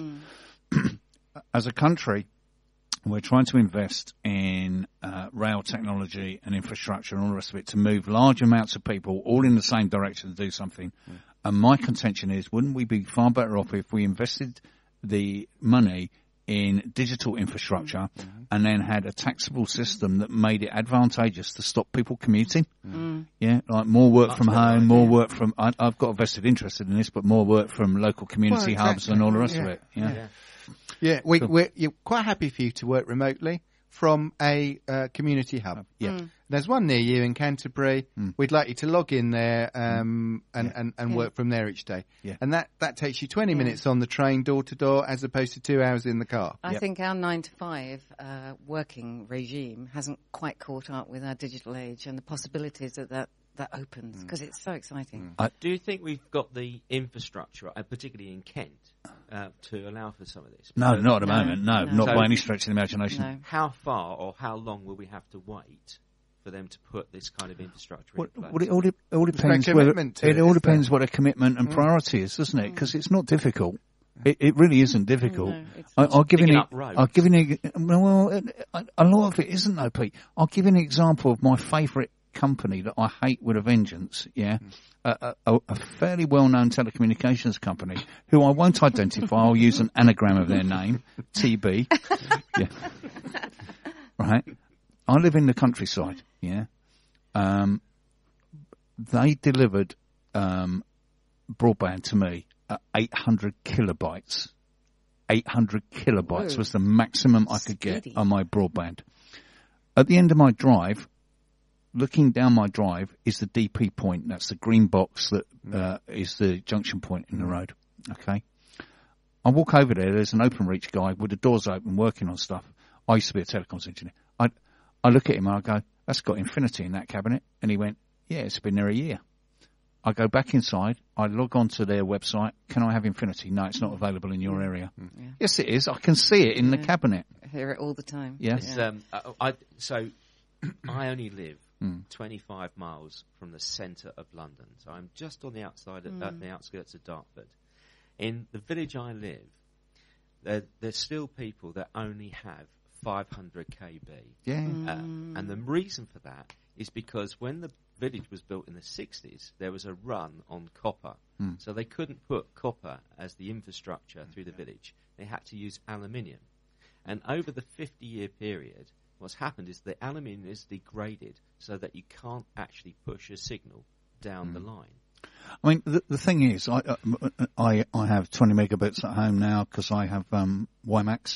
As a country, we're trying to invest in uh, rail technology and infrastructure and all the rest of it to move large amounts of people all in the same direction to do something. And my contention is, wouldn't we be far better off if we invested the money in digital infrastructure and then had a taxable system that made it advantageous to stop people commuting? Yeah, like more work from Much better home, more idea. work from, I, I've got a vested interest in this, but more work from local community Well, hubs and all the rest of exactly. it. Yeah. Yeah. Yeah, we, Cool. we're you're quite happy for you to work remotely from a uh, community hub. Yeah. There's one near you in Canterbury. Mm. We'd like you to log in there um, and, Yeah. and, and Yeah. work from there each day. Yeah. And that, that takes you twenty Yeah. minutes on the train door to door as opposed to two hours in the car. I Yep. think our nine to five uh, working regime hasn't quite caught up with our digital age and the possibilities that that, that opens, because it's so exciting. Do you think we've got the infrastructure, uh, particularly in Kent, uh, to allow for some of this? No, Because not at the No, moment. No, no. not So- by any stretch of the imagination. No. How far or how long will we have to wait for them to put this kind of infrastructure Well, in place? well, it all, de- it all There's no depends. Whether, commitment to it it, all is depends there? what a commitment and priority is, doesn't it? Because it's not difficult. It, it really isn't difficult. No, it's I, I'll give you Digging an, up roads. I'll give you an, well, a, a lot of it isn't though, Pete. I'll give you an example of my favourite company that I hate with a vengeance. Yeah, a, a, a fairly well-known telecommunications company who I won't identify. I'll use an anagram of their name, T B. Yeah, right. I live in the countryside. Yeah. Um, they delivered um, broadband to me at eight hundred kilobytes. eight hundred kilobytes Whoa. was the maximum I could get Speedy. on my broadband. At the end of my drive, looking down my drive is the D P point. That's the green box that uh, is the junction point in the road. Okay. I walk over there. There's an OpenReach guy with the doors open working on stuff. I used to be a telecoms engineer. I, I look at him and I go, that's got Infinity in that cabinet. And he went, yeah, it's been there a year. I go back inside, I log on to their website. Can I have Infinity? No, it's not available in your area. Yeah. Yes, it is. I can see it in the Yeah. cabinet. I hear it all the time. Yeah. It's, um, I, I, so I only live twenty-five miles from the centre of London, so I'm just on the outside, of, Mm. uh, the outskirts of Dartford. In the village I live, there, there's still people that only have five hundred K B. Yeah. Uh, and the reason for that is because when the village was built in the sixties, there was a run on copper. Mm. So they couldn't put copper as the infrastructure through the village. They had to use aluminium. And over the fifty-year period, what's happened is the aluminium is degraded so that you can't actually push a signal down Mm. the line. I mean, the, the thing is, I, uh, I I have twenty megabits at home now because I have um, WiMAX.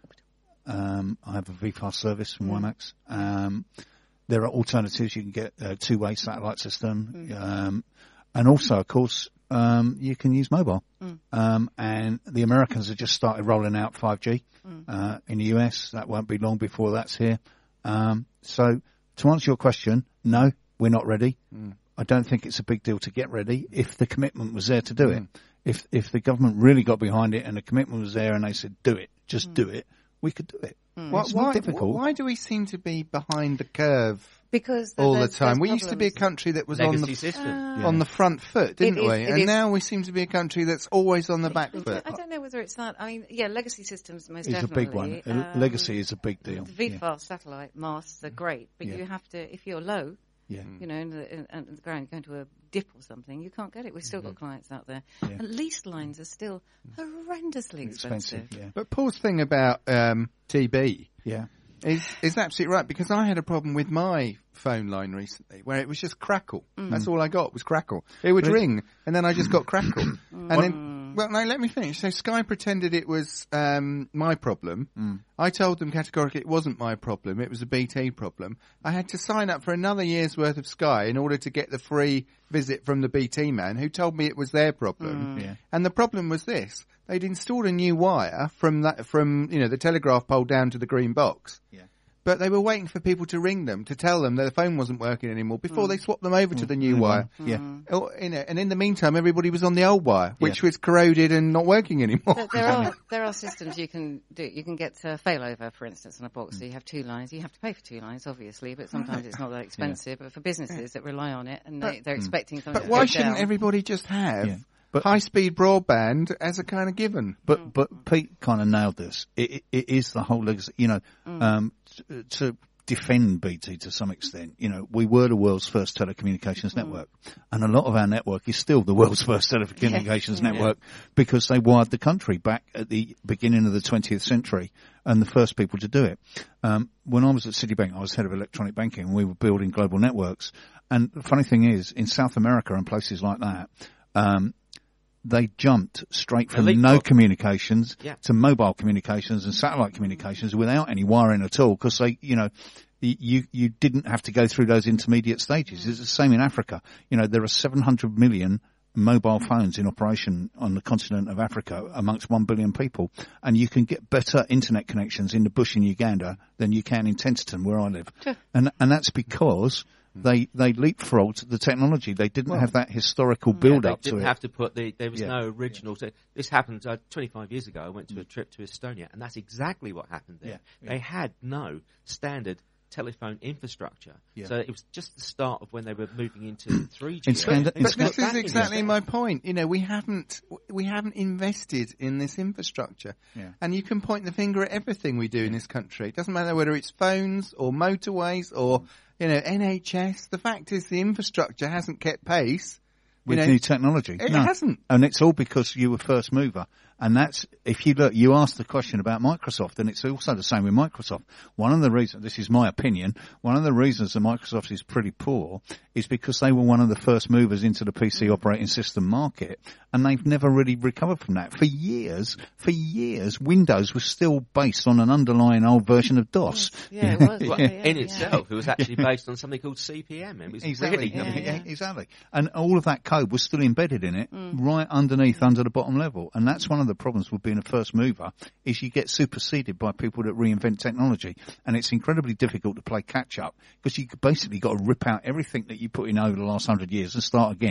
Um, I have a V FAST service from Mm. WiMAX. Um, there are alternatives. You can get a two-way satellite system. Mm. Um, and also, of course, um, you can use mobile. Mm. Um, and the Americans have just started rolling out five G Mm. uh, in the U S. That won't be long before that's here. Um, so to answer your question, no, we're not ready. Mm. I don't think it's a big deal to get ready if the commitment was there to do it. If if the government really got behind it and the commitment was there and they said, do it, just do it, we could do it. Why, It's not why, difficult. why do we seem to be behind the curve Because all the there's- time? there's We used to be a problems. country that was on Legacy the system. Uh, on the front foot, didn't It is- we? it And is- now we seem to be a country that's always on the back I foot. don't know whether it's that. I mean, yeah, legacy systems most It's a definitely. big one. Um, Uh, Legacy is a big deal. The V Yeah. FAST satellite masts are great, but Yeah. you have to, if you're low, Yeah. you know, in the, in, in the ground, you're going to a dip or something, you can't get it. We've still got clients out there. Yeah. And lease lines are still horrendously expensive. Expensive. Yeah. But Paul's thing about um, T B Yeah. is is absolutely right, because I had a problem with my phone line recently where it was just crackle. That's all I got was crackle. It would Really? ring and then I just got crackle. And then, well, no, let me finish. So Sky pretended it was um, my problem. I told them categorically it wasn't my problem. It was a B T problem. I had to sign up for another year's worth of Sky in order to get the free visit from the B T man who told me it was their problem. Yeah. And the problem was this. They'd installed a new wire from that, from, you know, the telegraph pole down to the green box. Yeah. But they were waiting for people to ring them to tell them that the phone wasn't working anymore before they swapped them over to the new New wire. one. Yeah. Oh, you know, and in the meantime, everybody was on the old wire, which Yeah. was corroded and not working anymore. There, there are there are systems you can do. You can get uh, failover, for instance, on a box. So you have two lines. You have to pay for two lines, obviously, but sometimes it's not that expensive. But for businesses that rely on it and they, they're expecting something But to why go shouldn't down. everybody just have Yeah. But- high-speed broadband as a kind of given? But but Pete kind of nailed this. It, it, it is the whole legacy. You know, um, t- to defend B T to some extent. You know, we were the world's first telecommunications network, and a lot of our network is still the world's first telecommunications Yeah. network because they wired the country back at the beginning of the twentieth century and the first people to do it. Um, when I was at Citibank, I was head of electronic banking, and we were building global networks. And the funny thing is, in South America and places like that. Um, they jumped straight from Elite no pop. communications Yeah. to mobile communications and satellite communications without any wiring at all, because they, you know, y- you you didn't have to go through those intermediate stages. It's the same in Africa. You know, there are seven hundred million mobile phones in operation on the continent of Africa amongst one billion people, and you can get better internet connections in the bush in Uganda than you can in Tenterton, where I live. And and that's because they they leapfrogged the technology. They didn't have that historical build Yeah, up they to didn't it. have to put the. There was Yeah. no original. Te- this happened uh, twenty-five years ago. I went to a trip to Estonia, and that's exactly what happened there. Yeah, yeah. They had no standard telephone infrastructure, Yeah. so it was just the start of when they were moving into three G. In Scandi- in But Scan- this is Back in exactly the- my point. You know, we haven't we haven't invested in this infrastructure, Yeah. and you can point the finger at everything we do in this country. It doesn't matter whether it's phones or motorways or you know N H S. The fact is, the infrastructure hasn't kept pace. You with know, new technology. it No. hasn't. And it's all because you were first mover. And that's, if you look, you asked the question about Microsoft, and it's also the same with Microsoft. One of the reasons, this is my opinion, one of the reasons that Microsoft is pretty poor is because they were one of the first movers into the P C operating system market, and they've never really recovered from that. For years, for years, Windows was still based on an underlying old version of DOS. Yeah, it was. Well, Yeah, in yeah. itself, it was actually based on something called C P M. It was Exactly. really Yeah, Yeah, yeah. exactly. And all of that code was still embedded in it, right underneath, under the bottom level. And that's one of the problems with being a first mover, is you get superseded by people that reinvent technology. And it's incredibly difficult to play catch up, because you basically got to rip out everything that you put in over the last hundred years and start again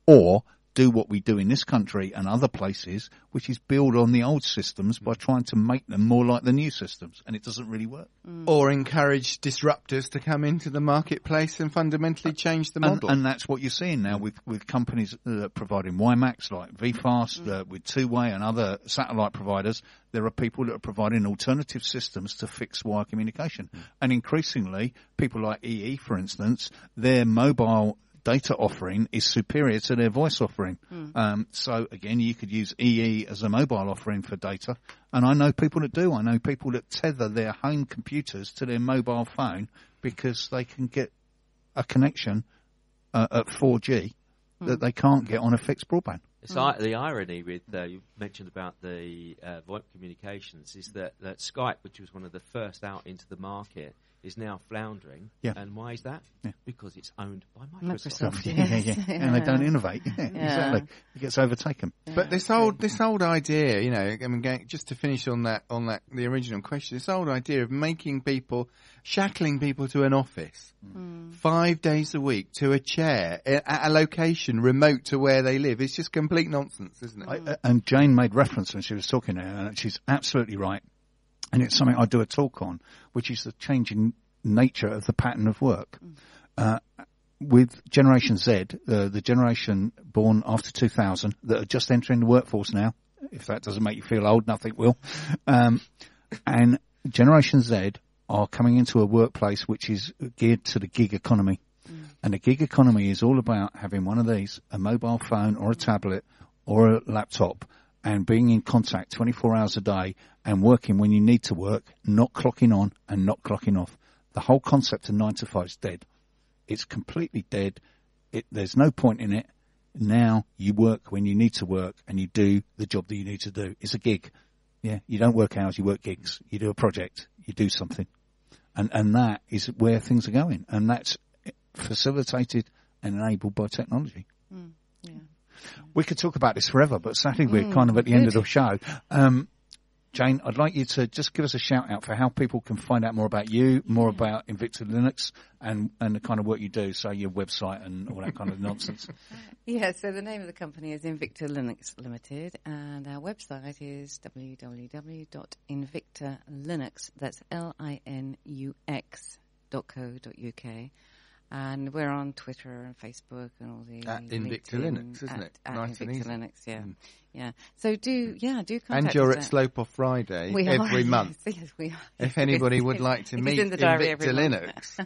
or do what we do in this country and other places, which is build on the old systems by trying to make them more like the new systems, and it doesn't really work. Mm. Or encourage disruptors to come into the marketplace and fundamentally change the model. And, and that's what you're seeing now with, with companies that are providing WiMAX like V FAST, mm. uh, with Two-Way and other satellite providers. There are people that are providing alternative systems to fix wire communication. Mm. And increasingly, people like E E, for instance, their mobile data offering is superior to their voice offering. Mm. Um, so again, you could use E E as a mobile offering for data. And I know people that do. I know people that tether their home computers to their mobile phone because they can get a connection uh, at four G mm. that they can't get on a fixed broadband. It's mm. the irony with, uh, you mentioned about the uh, VoIP communications, is that, that Skype, which was one of the first out into the market, is now floundering. Yeah. And why is that? Yeah. Because it's owned by Microsoft. Microsoft. Yeah, yeah, yeah. yeah. And they don't innovate. Yeah, yeah. Exactly. It gets overtaken. Yeah, but this old, this old idea, you know, I mean, going, just to finish on that, on that, the original question, this old idea of making people, shackling people to an office, mm. five days a week to a chair at a location remote to where they live, it's just complete nonsense, isn't it? I, and Jane made reference when she was talking there, and she's absolutely right. And it's something I do a talk on, which is the changing nature of the pattern of work. Mm. Uh, with Generation Z, uh, the generation born after two thousand, that are just entering the workforce now, if that doesn't make you feel old, nothing will. Um, and Generation Z are coming into a workplace which is geared to the gig economy. Mm. And the gig economy is all about having one of these, a mobile phone or a tablet or a laptop, and being in contact twenty-four hours a day and working when you need to work, not clocking on and not clocking off. The whole concept of nine to five is dead. It's completely dead. It, there's no point in it. Now you work when you need to work and you do the job that you need to do. It's a gig. Yeah, you don't work hours, you work gigs. You do a project, you do something. And, and that is where things are going. And that's facilitated and enabled by technology. Mm, yeah. We could talk about this forever, but sadly we're mm, kind of at the good. end of the show. Um, Jane, I'd like you to just give us a shout out for how people can find out more about you, more yeah. about Invicta Linux and, and the kind of work you do, so your website and all that kind of nonsense. Yeah, so the name of the company is Invicta Linux Limited, and our website is w w w dot invicta linux, that's L I N U X dot co dot u k. And we're on Twitter and Facebook and all the at Invicta Linux, isn't at, it? At nice Invicta and easy. Linux, yeah, mm. yeah. So do yeah, do contact And you're us at Slope Off Friday we every are, month. Yes, yes, we are. If anybody would like to meet in the diary Invicta Linux,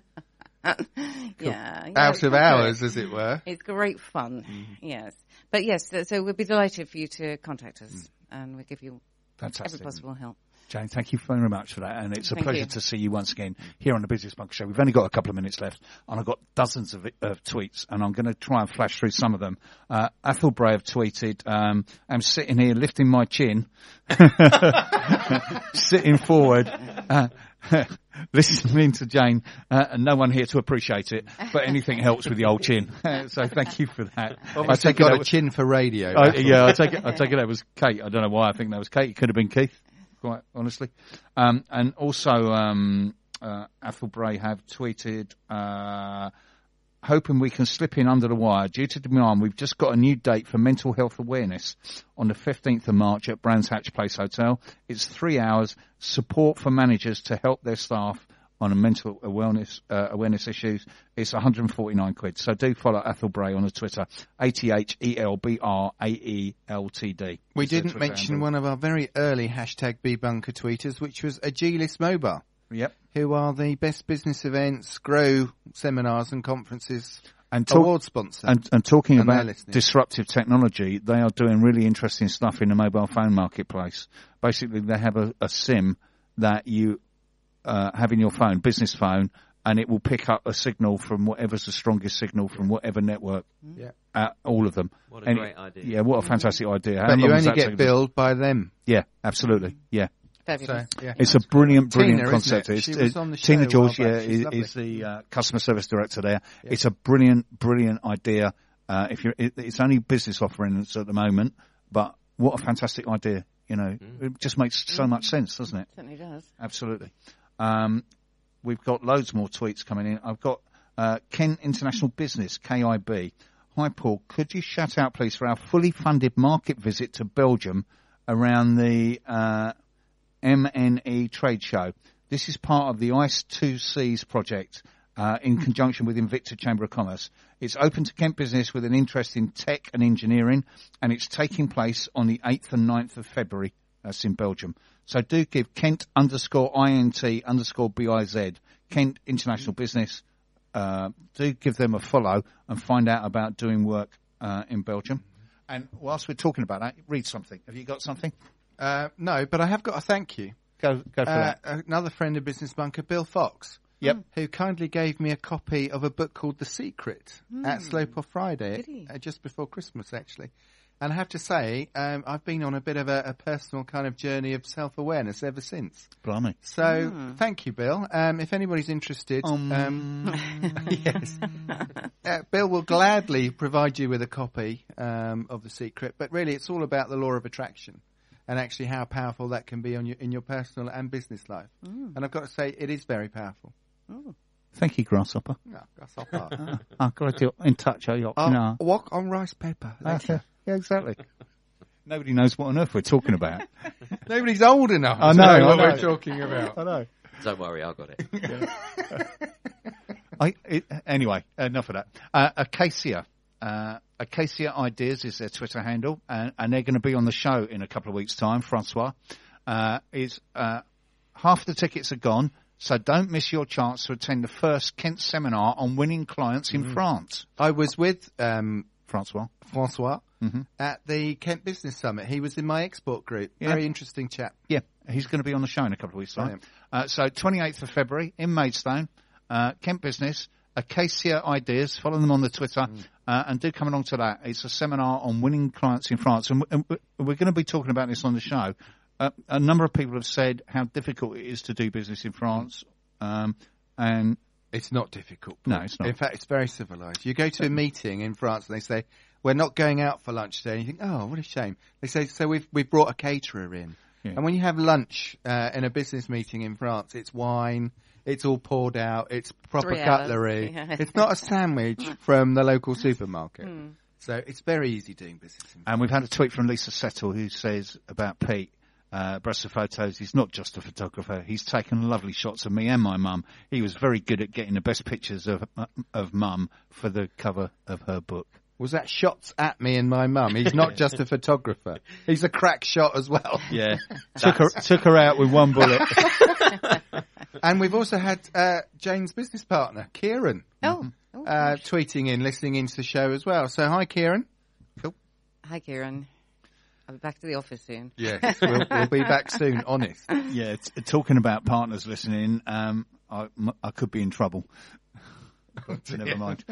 yeah, yeah, out of hours, as it were. It's great fun. Mm. Yes, but yes, so, so we'll be delighted for you to contact us, mm. and we'll give you Fantastic. every possible help. Jane, thank you very much for that, and it's a thank pleasure you. to see you once again here on the Business Bunker Show. We've only got a couple of minutes left, and I've got dozens of, of tweets, and I'm going to try and flash through some of them. Uh, Athol Bray have tweeted, um, I'm sitting here lifting my chin, sitting forward, uh, listening to Jane, uh, and no one here to appreciate it, but anything helps with the old chin. So thank you for that. Obviously I take got it a was, chin for radio. I, yeah, I take it, I take it that was Kate. I don't know why I think that was Kate. It could have been Keith. Quite honestly. Um, and also, um, uh, Athol Bray have tweeted, uh, hoping we can slip in under the wire. Due to demand, we've just got a new date for mental health awareness on the fifteenth of March at Brands Hatch Place Hotel. It's three hours, support for managers to help their staff on a mental awareness, uh, awareness issues. It's one hundred forty-nine quid. So do follow Athol Bray on the Twitter, A T H E L B R A E L T D. We didn't mention one of our very early hashtag BBunker tweeters, which was Agilis Mobile. Yep. Who are the best business events, grow seminars and conferences and talk, award sponsor. And, and talking and about disruptive technology, they are doing really interesting stuff in the mobile phone marketplace. Basically, they have a, a SIM that you Uh, having your phone, business phone, and it will pick up a signal from whatever's the strongest signal from whatever network. Yeah. Uh, all of them. What a and great idea. Yeah, what a fantastic idea. How but you only get billed by them. Yeah, absolutely. Yeah. Fabulous. So, yeah. It's a brilliant, brilliant Tina, concept. It? It's, she was on the Tina George, yeah, is, is the uh, customer service director there. Yeah. It's a brilliant, brilliant idea. Uh, if you're, it, it's only business offerings at the moment, but what a fantastic idea. You know, mm. it just makes so mm. much sense, doesn't it? It certainly does. Absolutely. Um, we've got loads more tweets coming in. I've got uh, Ken International Business, K I B. Hi, Paul. Could you shout out, please, for our fully funded market visit to Belgium around the uh, M N E trade show? This is part of the ICE two Cs project uh, in conjunction with Invicta Chamber of Commerce. It's open to Kent business with an interest in tech and engineering, and it's taking place on the eighth and ninth of February. That's in Belgium. So do give Kent underscore INT underscore B I Z, Kent International Business. Uh, do give them a follow and find out about doing work uh, in Belgium. And whilst we're talking about that, read something. Have you got something? Uh, no, but I have got a thank you. Go, go for uh, that. Another friend of Business Bunker, Bill Fox. Yep. Who kindly gave me a copy of a book called The Secret Mm. at Slope Off Friday, Did he? uh, just before Christmas, actually. And I have to say, um, I've been on a bit of a, a personal kind of journey of self-awareness ever since. Blimey. So, Mm. thank you, Bill. Um, if anybody's interested, Um. um, yes, uh, Bill will gladly provide you with a copy um, of The Secret. But really, it's all about the law of attraction and actually how powerful that can be on your, in your personal and business life. Mm. And I've got to say, it is very powerful. Oh. Thank you, Grasshopper. Yeah, that's all part. uh, I've got to do in touch. Are you? I'll No. walk on rice paper That's later. it. Yeah, exactly. Nobody knows what on earth we're talking about. Nobody's old enough I to know, know I what know. we're talking about. I know. Don't worry, I got it. I, it, anyway, enough of that. Uh, Acacia. Uh, Acacia Ideas is their Twitter handle, and, and they're going to be on the show in a couple of weeks' time. Francois uh, is uh, half the tickets are gone, so don't miss your chance to attend the first Kent seminar on winning clients in Mm. France. I was with um, Francois. Francois Mm-hmm. at the Kent Business Summit. He was in my export group. Yeah. Very interesting chap. Yeah, he's going to be on the show in a couple of weeks' time. Brilliant. Uh, so twenty-eighth of February in Maidstone, uh, Kent Business, Acacia Ideas. Follow them on the Twitter Mm. uh, and do come along to that. It's a seminar on winning clients in France, and, and we're going to be talking about this on the show. Uh, a number of people have said how difficult it is to do business in France, um, and It's not difficult. no, it's not. In fact, it's very civilised. You go to a meeting in France and they say, we're not going out for lunch today. And you think, oh, what a shame. They say, so we've, we've brought a caterer in. Yeah. And when you have lunch uh, in a business meeting in France, it's wine, it's all poured out, it's proper Three hours. cutlery. Yeah. It's not a sandwich from the local supermarket. Mm. So it's very easy doing business in France. And we've had a tweet from Lisa Settle who says about Pete, uh, Bresser Photos, he's not just a photographer. He's taken lovely shots of me and my mum. He was very good at getting the best pictures of of mum for the cover of her book. Was that shots at me and my mum? He's not just a photographer. He's a crack shot as well. Yeah. took her took her out with one bullet. And we've also had uh, Jane's business partner, Kieran, Oh. oh uh, gosh. tweeting in, listening into the show as well. So hi, Kieran. Cool. Hi, Kieran. I'll be back to the office soon. Yes, we'll, we'll be back soon, honest. Yeah, t- talking about partners listening, um, I, m- I could be in trouble. But never mind.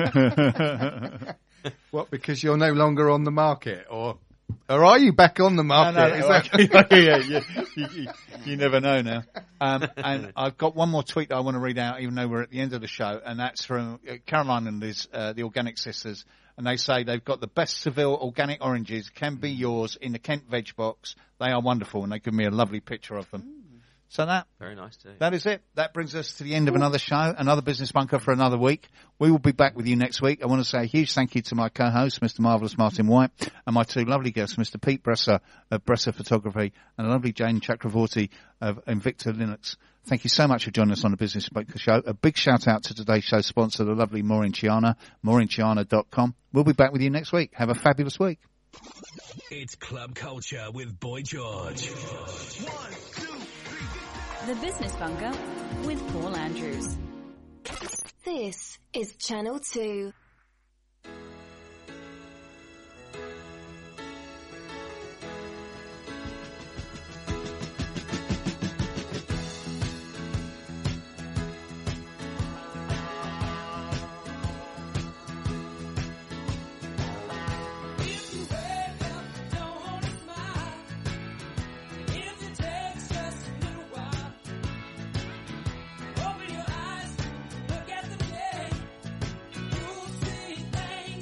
What, because you're no longer on the market? Or or are you back on the market? Is that- yeah, yeah, you, you, you never know now. Um, and I've got one more tweet that I want to read out, even though we're at the end of the show, and that's from uh, Caroline and Liz, uh, the Organic Sisters, and they say they've got the best Seville organic oranges, can be yours, in the Kent veg box. They are wonderful, and they give me a lovely picture of them. So that Very nice too. that is it. That brings us to the end of another show, another Business Bunker for another week. We will be back with you next week. I want to say a huge thank you to my co-host, Mister Marvellous Martin White, and my two lovely guests, Mister Pete Bresser of Bresser Photography and the lovely Jane Chakravorty of Invicta Linux. Thank you so much for joining us on the Business Bunker show. A big shout out to today's show sponsor, the lovely Maureen Chiana, maureen chiana dot com. We'll be back with you next week. Have a fabulous week. It's Club Culture with Boy George. One, two, The Business Bunker with Paul Andrews. This is Channel two.